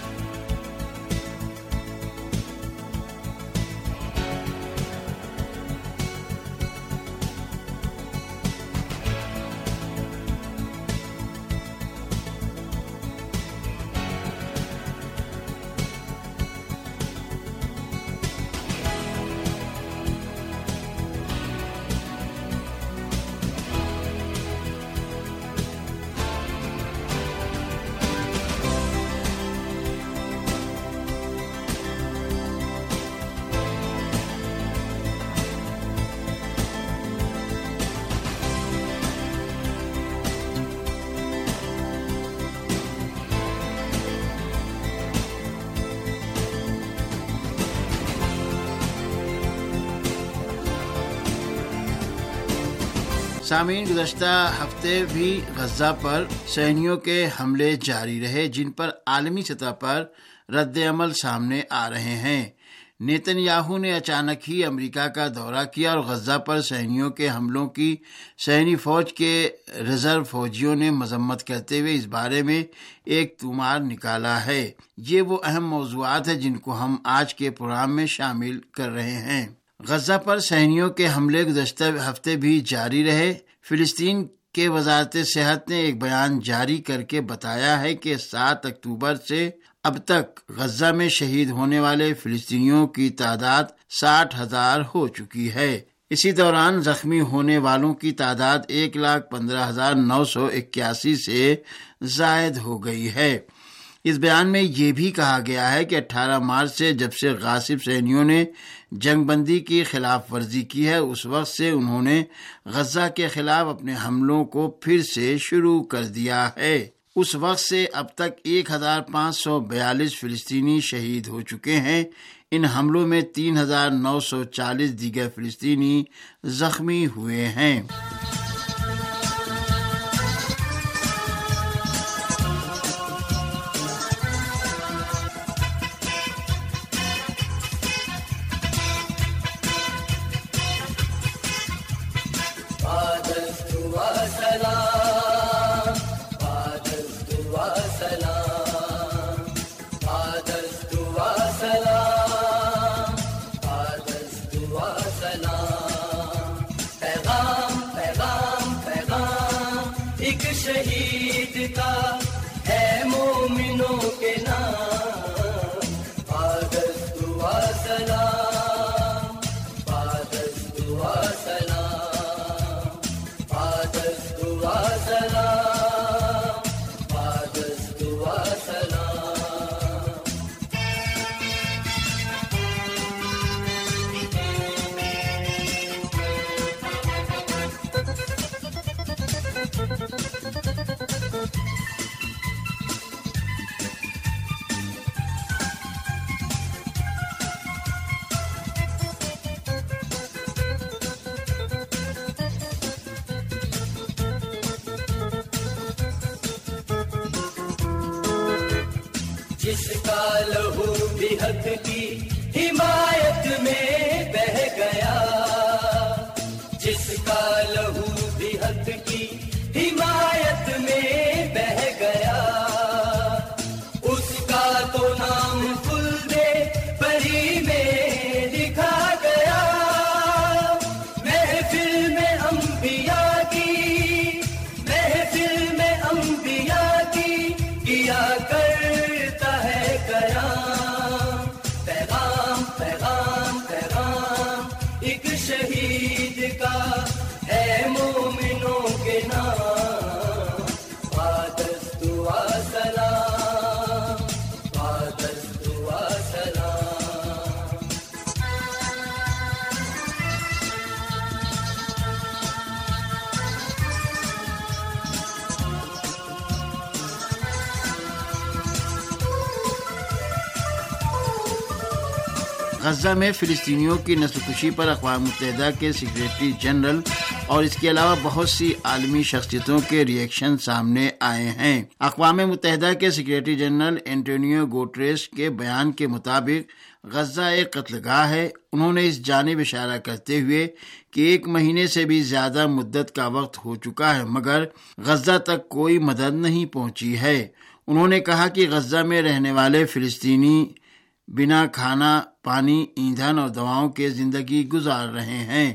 سامعین، گزشتہ ہفتے بھی غزہ پر صہیونیوں کے حملے جاری رہے جن پر عالمی سطح پر رد عمل سامنے آ رہے ہیں۔ نیتن یاہو نے اچانک ہی امریکہ کا دورہ کیا اور غزہ پر صہیونیوں کے حملوں کی صہیونی فوج کے ریزرو فوجیوں نے مذمت کرتے ہوئے اس بارے میں ایک طومار نکالا ہے۔ یہ وہ اہم موضوعات ہیں جن کو ہم آج کے پروگرام میں شامل کر رہے ہیں۔ غزہ پر صہیونیوں کے حملے گزشتہ ہفتے بھی جاری رہے۔ فلسطین کے وزارت صحت نے ایک بیان جاری کر کے بتایا ہے کہ سات اکتوبر سے اب تک غزہ میں شہید ہونے والے فلسطینیوں کی تعداد ساٹھ ہزار ہو چکی ہے۔ اسی دوران زخمی ہونے والوں کی تعداد ایک لاکھ پندرہ ہزار نو سو اکیاسی سے زائد ہو گئی ہے۔ اس بیان میں یہ بھی کہا گیا ہے کہ اٹھارہ مارچ سے جب سے غاصب صہیونیوں نے جنگ بندی کی خلاف ورزی کی ہے، اس وقت سے انہوں نے غزہ کے خلاف اپنے حملوں کو پھر سے شروع کر دیا ہے۔ اس وقت سے اب تک ایک ہزار پانچ سو بیالیس فلسطینی شہید ہو چکے ہیں۔ ان حملوں میں تین ہزار نو سو چالیس دیگر فلسطینی زخمی ہوئے ہیں۔ شہید کا ہے مومنوں کے نام، بادست و سلام، بادست و سلام، بادست و سلام، بادست و سلام۔ جس کا لہو بھی حق کی حمایت میں بہہ گیا، جس کا لہو بھی حق کی حمایت میں بہہ گیا، اس کا تو نام خلد بری میں لکھا گیا۔ محفل میں انبیاء کی، محفل میں انبیاء کی کیا کر پیغام پیغام پیغام ایک شہید کا ہے مومنوں کے نام، بادست و سلام، بادست و سلام۔ غزہ میں فلسطینیوں کی نسل کشی پر اقوام متحدہ کے سیکریٹری جنرل اور اس کے علاوہ بہت سی عالمی شخصیتوں کے ری ایکشن سامنے آئے ہیں۔ اقوام متحدہ کے سیکریٹری جنرل اینٹونیو گوٹریس کے بیان کے مطابق غزہ ایک قتل گاہ ہے۔ انہوں نے اس جانب اشارہ کرتے ہوئے کہ ایک مہینے سے بھی زیادہ مدت کا وقت ہو چکا ہے مگر غزہ تک کوئی مدد نہیں پہنچی ہے۔ انہوں نے کہا کہ غزہ میں رہنے والے فلسطینی بنا کھانا، پانی، ایندھن اور دواؤں کے زندگی گزار رہے ہیں۔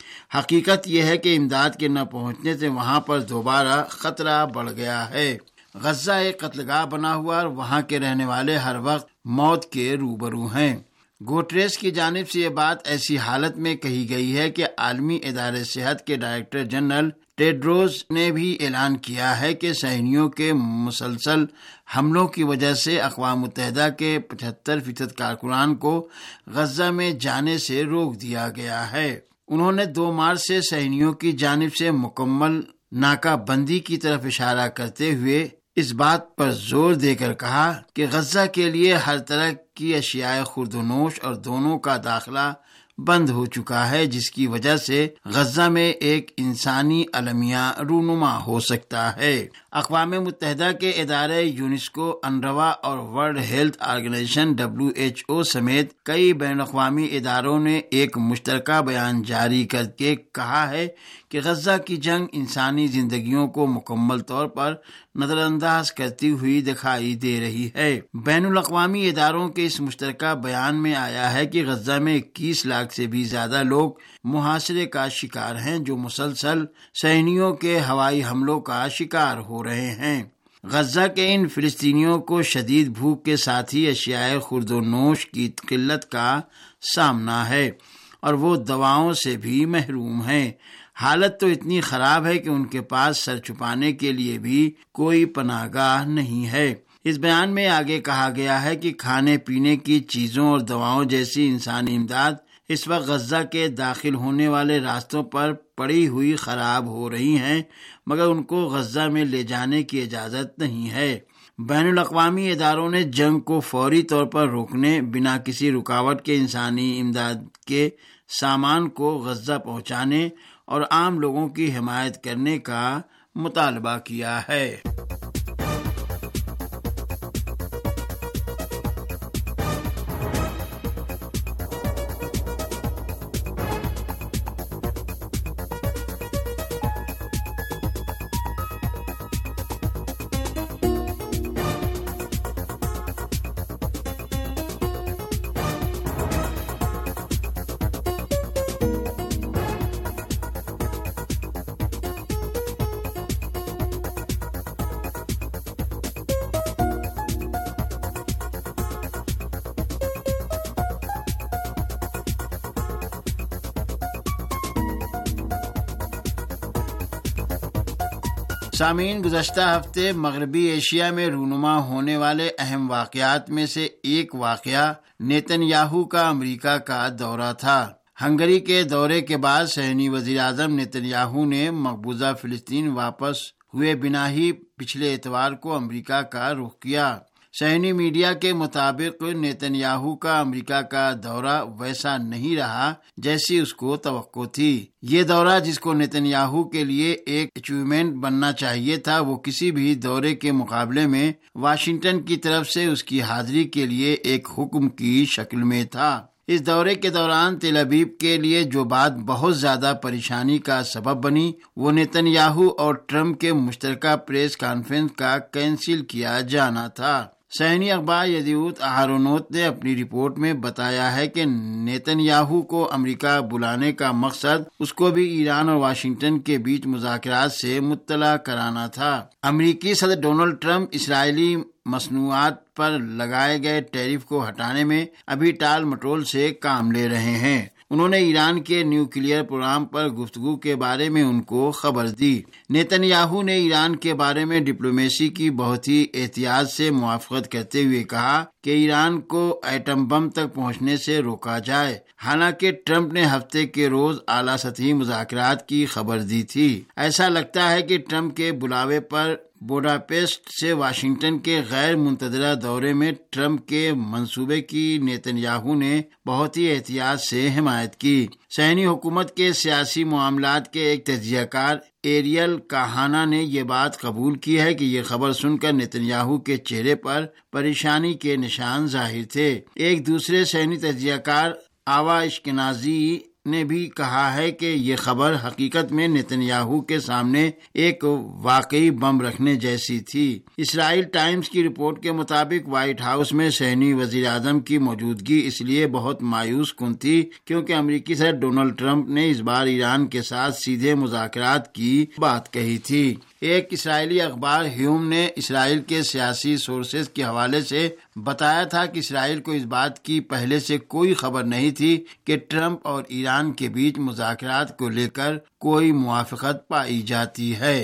حقیقت یہ ہے کہ امداد کے نہ پہنچنے سے وہاں پر دوبارہ خطرہ بڑھ گیا ہے۔ غزہ ایک قتل گاہ بنا ہوا اور وہاں کے رہنے والے ہر وقت موت کے روبرو ہیں۔ گوٹریس کی جانب سے یہ بات ایسی حالت میں کہی گئی ہے کہ عالمی ادارے صحت کے ڈائریکٹر جنرل ٹیڈروس نے بھی اعلان کیا ہے کہ صہیونیوں کے مسلسل حملوں کی وجہ سے اقوام متحدہ کے پچہتر فیصد کارکنان کو غزہ میں جانے سے روک دیا گیا ہے۔ انہوں نے دو مارچ سے صہیونیوں کی جانب سے مکمل ناکہ بندی کی طرف اشارہ کرتے ہوئے اس بات پر زور دے کر کہا کہ غزہ کے لیے ہر طرح کی اشیاء خورد و نوش اور دونوں کا داخلہ بند ہو چکا ہے، جس کی وجہ سے غزہ میں ایک انسانی المیہ رونما ہو سکتا ہے۔ اقوام متحدہ کے ادارے یونیسکو، انروا اور World Health Organization W H O سمیت کئی بین الاقوامی اداروں نے ایک مشترکہ بیان جاری کر کے کہا ہے کہ غزہ کی جنگ انسانی زندگیوں کو مکمل طور پر نظر انداز کرتی ہوئی دکھائی دے رہی ہے۔ بین الاقوامی اداروں کے اس مشترکہ بیان میں آیا ہے کہ غزہ میں اکیس لاکھ سے بھی زیادہ لوگ محاصرے کا شکار ہیں، جو مسلسل صہیونیوں کے ہوائی حملوں کا شکار ہو رہے ہیں۔ غزہ کے ان فلسطینیوں کو شدید بھوک کے ساتھ ہی اشیاء خورد و نوش کی قلت کا سامنا ہے اور وہ دواؤں سے بھی محروم ہیں۔ حالت تو اتنی خراب ہے کہ ان کے پاس سر چھپانے کے لیے بھی کوئی پناہ گاہ نہیں ہے۔ اس بیان میں آگے کہا گیا ہے کہ کھانے پینے کی چیزوں اور دواؤں جیسی انسانی امداد اس وقت غزہ کے داخل ہونے والے راستوں پر پڑی ہوئی خراب ہو رہی ہیں، مگر ان کو غزہ میں لے جانے کی اجازت نہیں ہے۔ بین الاقوامی اداروں نے جنگ کو فوری طور پر روکنے، بنا کسی رکاوٹ کے انسانی امداد کے سامان کو غزہ پہنچانے اور عام لوگوں کی حمایت کرنے کا مطالبہ کیا ہے۔ سامعین، گزشتہ ہفتے مغربی ایشیا میں رونما ہونے والے اہم واقعات میں سے ایک واقعہ نیتن یاہو کا امریکہ کا دورہ تھا۔ ہنگری کے دورے کے بعد صہیونی وزیر اعظم نیتن یاہو نے مقبوضہ فلسطین واپس ہوئے بنا ہی پچھلے اتوار کو امریکہ کا رخ کیا۔ صہیونی میڈیا کے مطابق نیتن یاہو کا امریکہ کا دورہ ویسا نہیں رہا جیسی اس کو توقع تھی۔ یہ دورہ، جس کو نیتن یاہو کے لیے ایک اچیومنٹ بننا چاہیے تھا، وہ کسی بھی دورے کے مقابلے میں واشنگٹن کی طرف سے اس کی حاضری کے لیے ایک حکم کی شکل میں تھا۔ اس دورے کے دوران تل ابیب کے لیے جو بات بہت زیادہ پریشانی کا سبب بنی، وہ نیتن یاہو اور ٹرمپ کے مشترکہ پریس کانفرنس کا کینسل کیا جانا تھا۔ صہیونی اخبار یدیوت اہرونوت نے اپنی رپورٹ میں بتایا ہے کہ نیتن یاہو کو امریکہ بلانے کا مقصد اس کو بھی ایران اور واشنگٹن کے بیچ مذاکرات سے مطلع کرانا تھا۔ امریکی صدر ڈونلڈ ٹرمپ اسرائیلی مصنوعات پر لگائے گئے ٹیرف کو ہٹانے میں ابھی ٹال مٹول سے کام لے رہے ہیں۔ انہوں نے ایران کے نیوکلیئر پروگرام پر گفتگو کے بارے میں ان کو خبر دی۔ نیتن یاہو نے ایران کے بارے میں ڈپلومیسی کی بہت ہی احتیاط سے موافقت کرتے ہوئے کہا کہ ایران کو ایٹم بم تک پہنچنے سے روکا جائے۔ حالانکہ ٹرمپ نے ہفتے کے روز اعلیٰ سطحی مذاکرات کی خبر دی تھی۔ ایسا لگتا ہے کہ ٹرمپ کے بلاوے پر بوڈاپیسٹ سے واشنگٹن کے غیر منتظرہ دورے میں ٹرمپ کے منصوبے کی نیتن یاہو نے بہت ہی احتیاط سے حمایت کی۔ صہیونی حکومت کے سیاسی معاملات کے ایک تجزیہ کار ایریل کاہانا نے یہ بات قبول کی ہے کہ یہ خبر سن کر نیتن یاہو کے چہرے پر پریشانی کے نشان ظاہر تھے۔ ایک دوسرے صہیونی تجزیہ کار آوا اشکنازی نے بھی کہا ہے کہ یہ خبر حقیقت میں نیتن یاہو کے سامنے ایک واقعی بم رکھنے جیسی تھی۔ اسرائیل ٹائمز کی رپورٹ کے مطابق وائٹ ہاؤس میں صہیونی وزیر اعظم کی موجودگی اس لیے بہت مایوس کن تھی کیونکہ امریکی صدر ڈونلڈ ٹرمپ نے اس بار ایران کے ساتھ سیدھے مذاکرات کی بات کہی تھی۔ ایک اسرائیلی اخبار ہیوم نے اسرائیل کے سیاسی سورسز کے حوالے سے بتایا تھا کہ اسرائیل کو اس بات کی پہلے سے کوئی خبر نہیں تھی کہ ٹرمپ اور ایران کے بیچ مذاکرات کو لے کر کوئی موافقت پائی جاتی ہے۔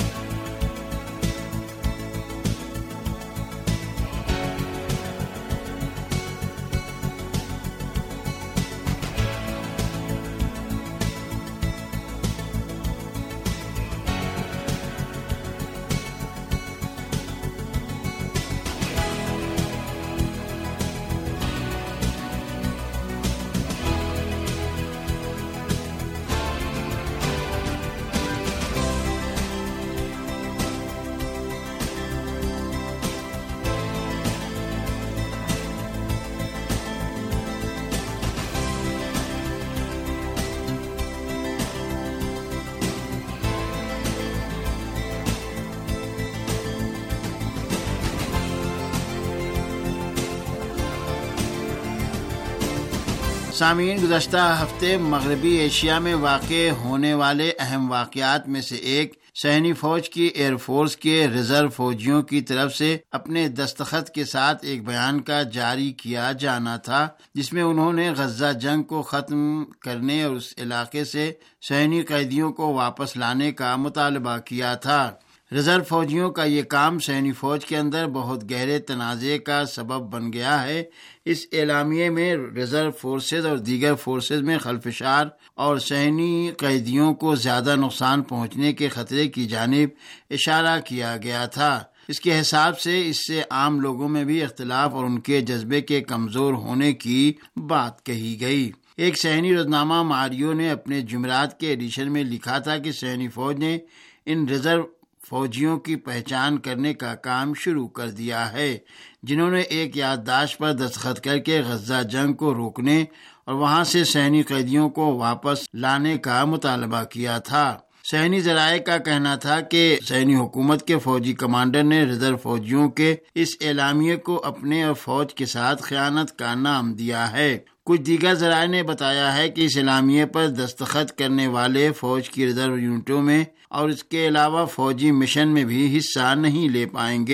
سامعین، گزشتہ ہفتے مغربی ایشیا میں واقع ہونے والے اہم واقعات میں سے ایک صہیونی فوج کی ایئر فورس کے ریزرو فوجیوں کی طرف سے اپنے دستخط کے ساتھ ایک بیان کا جاری کیا جانا تھا، جس میں انہوں نے غزہ جنگ کو ختم کرنے اور اس علاقے سے صہیونی قیدیوں کو واپس لانے کا مطالبہ کیا تھا۔ ریزرو فوجیوں کا یہ کام صہیونی فوج کے اندر بہت گہرے تنازع کا سبب بن گیا ہے۔ اس اعلامیے میں ریزرو فورسز اور دیگر فورسز میں خلفشار اور صہیونی قیدیوں کو زیادہ نقصان پہنچنے کے خطرے کی جانب اشارہ کیا گیا تھا۔ اس کے حساب سے اس سے عام لوگوں میں بھی اختلاف اور ان کے جذبے کے کمزور ہونے کی بات کہی گئی۔ ایک صہیونی روزنامہ ماریو نے اپنے جمعرات کے ایڈیشن میں لکھا تھا کہ صہیونی فوج نے ان ریزرو فوجیوں کی پہچان کرنے کا کام شروع کر دیا ہے، جنہوں نے ایک یادداشت پر دستخط کر کے غزہ جنگ کو روکنے اور وہاں سے صہیونی قیدیوں کو واپس لانے کا مطالبہ کیا تھا۔ صہیونی ذرائع کا کہنا تھا کہ صہیونی حکومت کے فوجی کمانڈر نے ریزرو فوجیوں کے اس اعلامیے کو اپنے اور فوج کے ساتھ خیانت کا نام دیا ہے۔ کچھ دیگر ذرائع نے بتایا ہے کہ اس اعلامیے پر دستخط کرنے والے فوج کی ریزرو یونٹوں میں اور اس کے علاوہ فوجی مشن میں بھی حصہ نہیں لے پائیں گے۔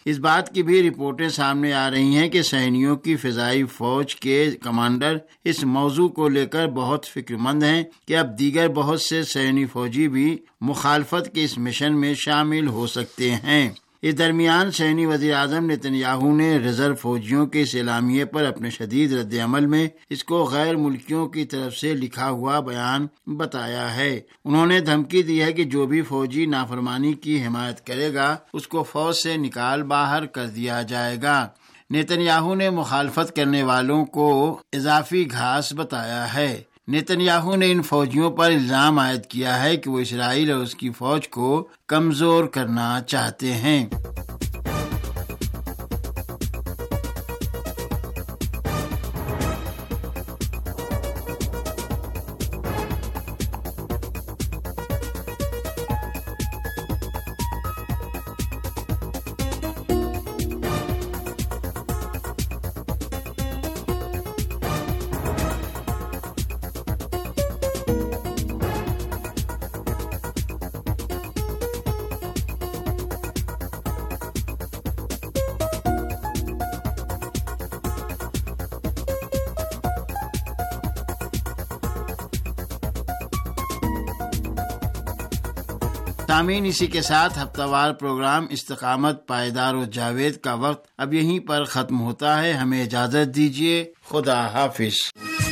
اس بات کی بھی رپورٹیں سامنے آ رہی ہیں کہ صہیونیوں کی فضائی فوج کے کمانڈر اس موضوع کو لے کر بہت فکر مند ہیں کہ اب دیگر بہت سے صہیونی فوجی بھی مخالفت کے اس مشن میں شامل ہو سکتے ہیں۔ اس درمیان صہیونی وزیر اعظم نتن یاہو نے ریزرو فوجیوں کے اس اعلامیے پر اپنے شدید رد عمل میں اس کو غیر ملکیوں کی طرف سے لکھا ہوا بیان بتایا ہے۔ انہوں نے دھمکی دی ہے کہ جو بھی فوجی نافرمانی کی حمایت کرے گا اس کو فوج سے نکال باہر کر دیا جائے گا۔ نتن یاہو نے مخالفت کرنے والوں کو اضافی گھاس بتایا ہے۔ نتن یاہو نے ان فوجیوں پر الزام عائد کیا ہے کہ وہ اسرائیل اور اس کی فوج کو کمزور کرنا چاہتے ہیں۔ سامعین، اسی کے ساتھ ہفتہ وار پروگرام استقامت پائیدار و جاوید کا وقت اب یہیں پر ختم ہوتا ہے۔ ہمیں اجازت دیجیے، خدا حافظ۔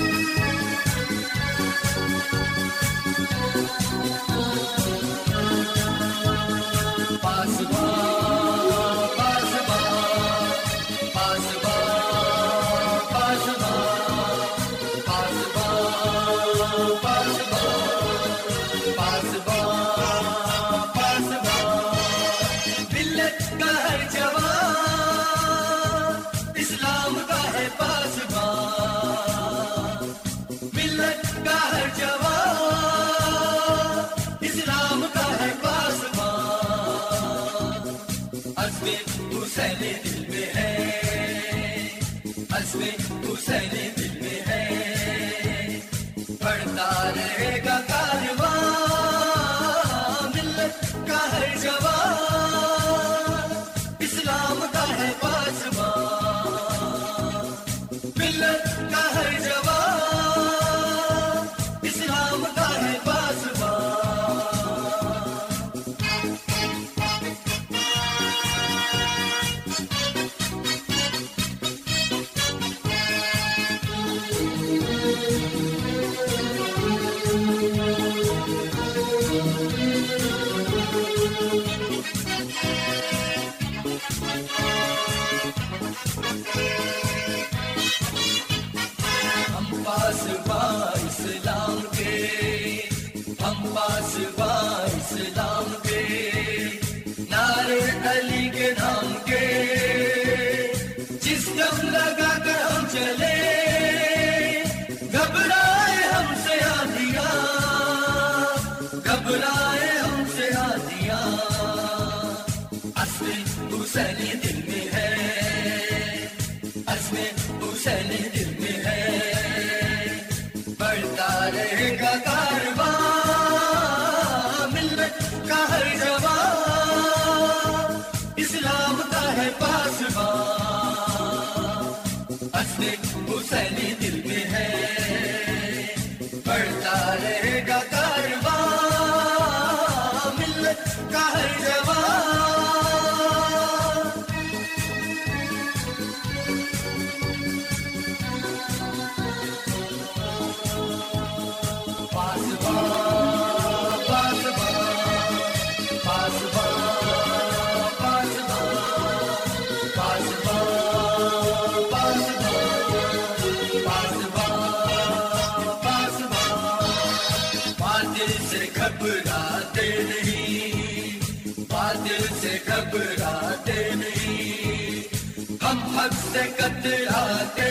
کتراتے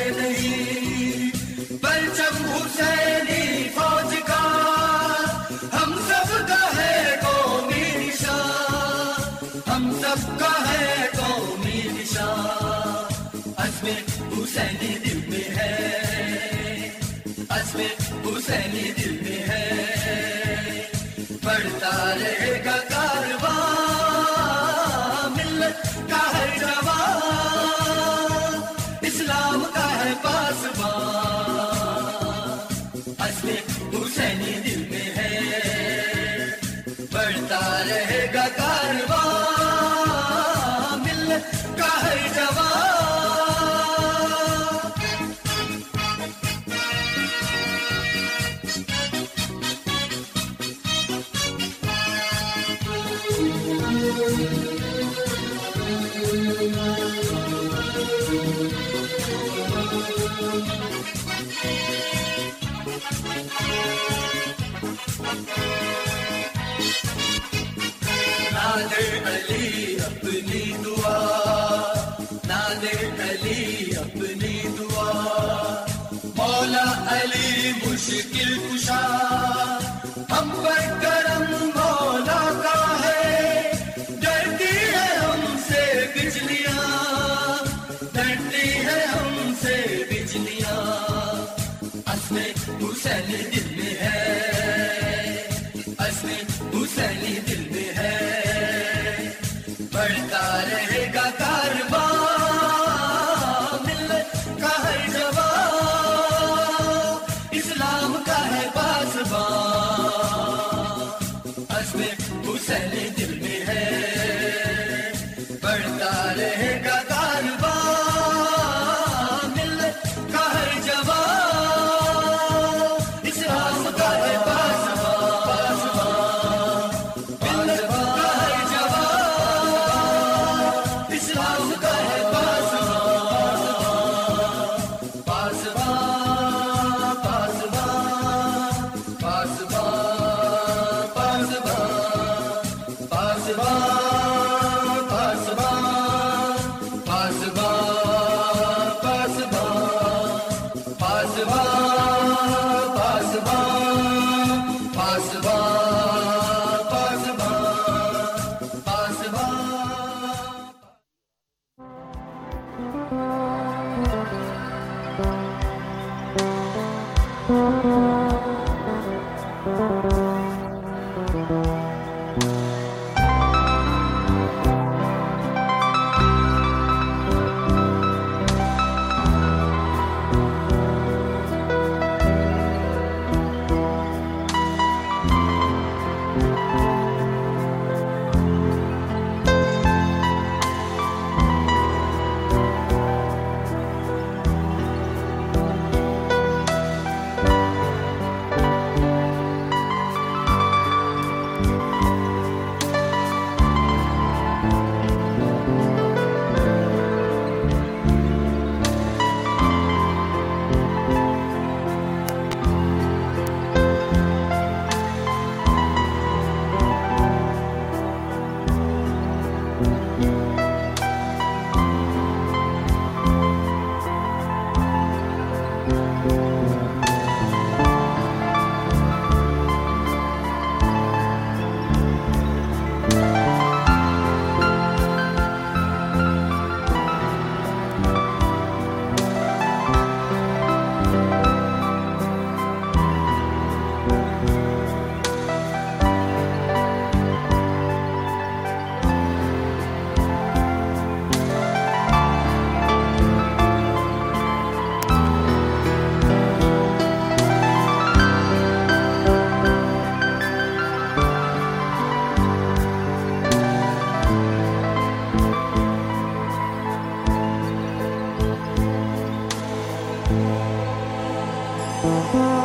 نہیں، پرچم حسینی فوج کا ہم سب کا ہے قومی نشان، ہم سب کا ہے قومی نشان، عزم حسینی دل میں ہے، عزم حسینی دل میں ہے، بڑھتا رہے گا کارواں ملت کا ہر جوان۔ نادے علی اپنی دعا، نادے علی اپنی دعا، مولا علی مشکل کشا، ہم پر کرم مولا کا ہے، ڈرتی ہے ہم سے بجلیاں، ڈرتی ہے ہم سے بجلیاں، عزم حسین دل میں ہے، عزم حسین دل میں ہے، بڑھتا رہے گا کارواں، ملت کا ہے جوان، اسلام کا ہے پاسبان، عزم حسین دل میں ہے، بڑھتا رہے گا کارواں، ملت کا ہے جوان، اسلام کا ہے پاسبان، پاسبان، ملت کا ہے جوان، اسلام کا ہے پاسبان، پاسبان، پاسبان، پاسبان، پاسبان، پاسبان، پاسبان، پاسبان، پاسبان، پاسبان، پاسبان، پاسبان، پاسبان۔ Thank you.